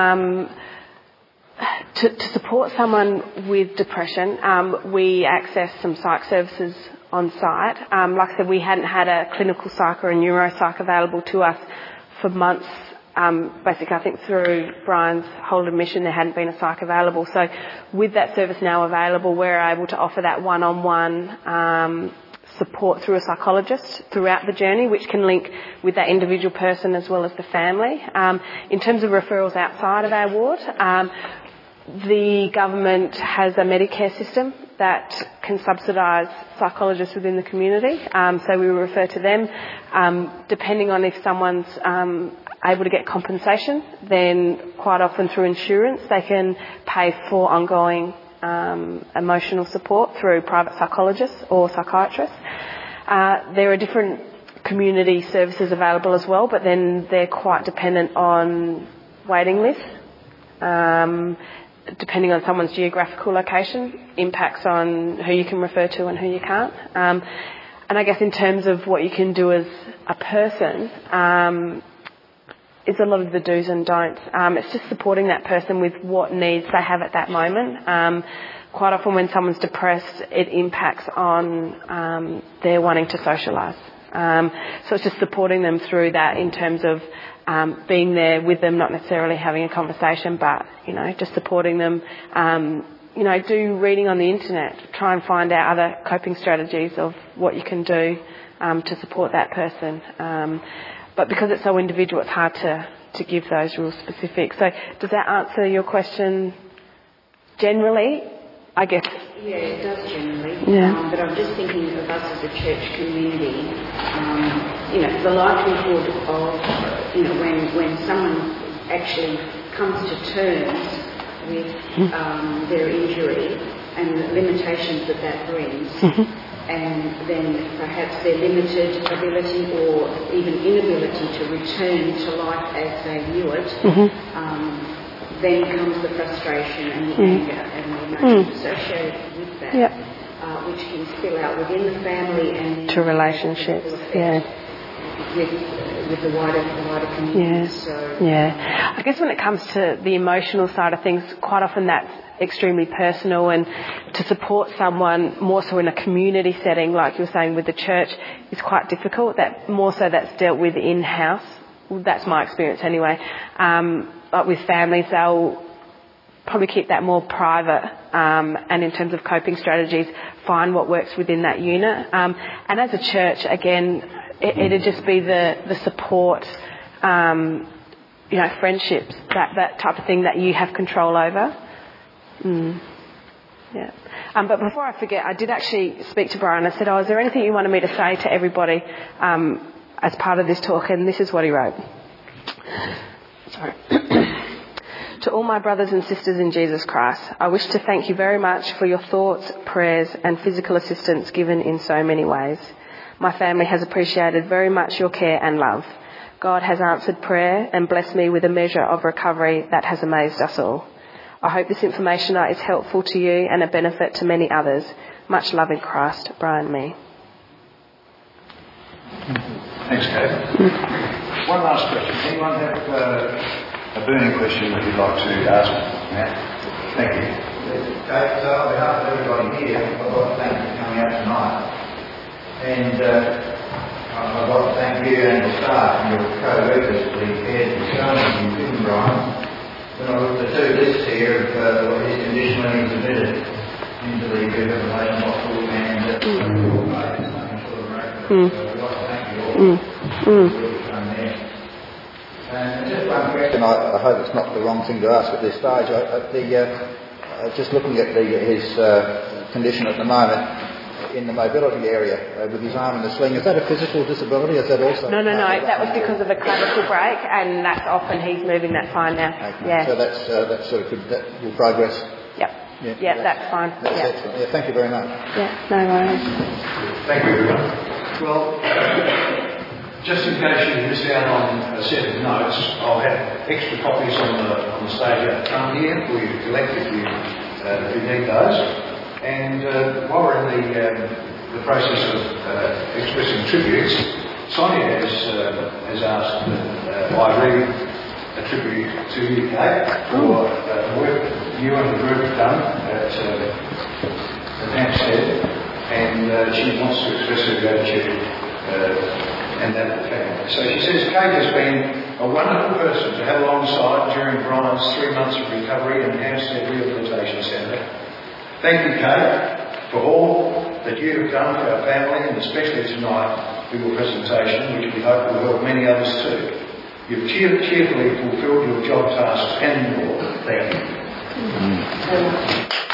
To support someone with depression, we access some psych services on site. Like I said, we hadn't had a clinical psych or a neuropsych available to us for months. Basically, I think through Brian's whole admission, there hadn't been a psych available. So with that service now available, we're able to offer that one-on-one support through a psychologist throughout the journey, which can link with that individual person as well as the family. In terms of referrals outside of our ward, the government has a Medicare system that can subsidise psychologists within the community. So we refer to them. Depending on if someone's able to get compensation, then quite often through insurance they can pay for ongoing emotional support through private psychologists or psychiatrists. There are different community services available as well, but then they're quite dependent on waiting lists. Depending on someone's geographical location, impacts on who you can refer to and who you can't. And I guess in terms of what you can do as a person, is a lot of the do's and don'ts. It's just supporting that person with what needs they have at that moment. Quite often when someone's depressed, it impacts on their wanting to socialise. So it's just supporting them through that in terms of being there with them, not necessarily having a conversation, but, just supporting them. Do reading on the internet, try and find out other coping strategies of what you can do to support that person. But because it's so individual, it's hard to give those real specifics. So does that answer your question generally? I guess. Yeah, it does generally. Yeah. But I'm just thinking of us as a church community. The likelihood of, when someone actually comes to terms with their injury and the limitations that brings, and then perhaps their limited ability or even inability to return to life as they knew it, then comes the frustration and the anger and the emotions associated with that, which can spill out within the family and to relationships, with the wider community. I guess when it comes to the emotional side of things, quite often that's extremely personal, and to support someone more so in a community setting, like you were saying with the church, is quite difficult. That more so that's dealt with in-house. That's my experience anyway. But with families, they'll probably keep that more private, and in terms of coping strategies, find what works within that unit. And as a church, again, it'd just be the support, friendships, that type of thing that you have control over. But before I forget, I did actually speak to Brian. I said, is there anything you wanted me to say to everybody as part of this talk? And this is what he wrote. Sorry. To all my brothers and sisters in Jesus Christ, I wish to thank you very much for your thoughts, prayers and physical assistance given in so many ways. My family has appreciated very much your care and love. God has answered prayer and blessed me with a measure of recovery that has amazed us all. I hope this information is helpful to you and a benefit to many others. Much love in Christ, Brian Mee. Thanks, Kate. One last question. Anyone have a burning question that you'd like to ask Matt? Thank you. Kate, so on behalf of everybody here, I'd like to thank you for coming out tonight. And I'd like to thank you and your staff and your co-workers for the care and concern you've given Brian. When I look at the two lists here of what his condition when he was admitted into the rehabilitation hospital and it's nothing short of miraculous. So I'd like to thank you all for the work you've done there. And just one question, I hope it's not the wrong thing to ask at this stage. Just looking at his condition at the moment, in the mobility area with his arm in the sling, is that a physical disability? Is that also? No. That was because of a clavicle break, and that's off, and he's moving that fine now. Okay. Yeah. So that's sort of good. That will progress. Yep. Yeah, that's fine. That's excellent. Yeah, thank you very much. Yeah, no worries. Thank you, everyone. Well, just in case you miss out on a set of notes, I'll have extra copies on the stage up front here for you to collect if you need those. And while we're in the process of expressing tributes, Sonia has asked that I read a tribute to you, Kate, for work you and the group have done at Hampstead, and she wants to express her gratitude and that family. So she says, Kate has been a wonderful person to have alongside during Brian's 3 months of recovery in Hampstead Rehabilitation Centre. Thank you, Kate, for all that you have done for our family, and especially tonight with your presentation, which we hope will help many others too. You've cheerfully fulfilled your job tasks and more. Thank you.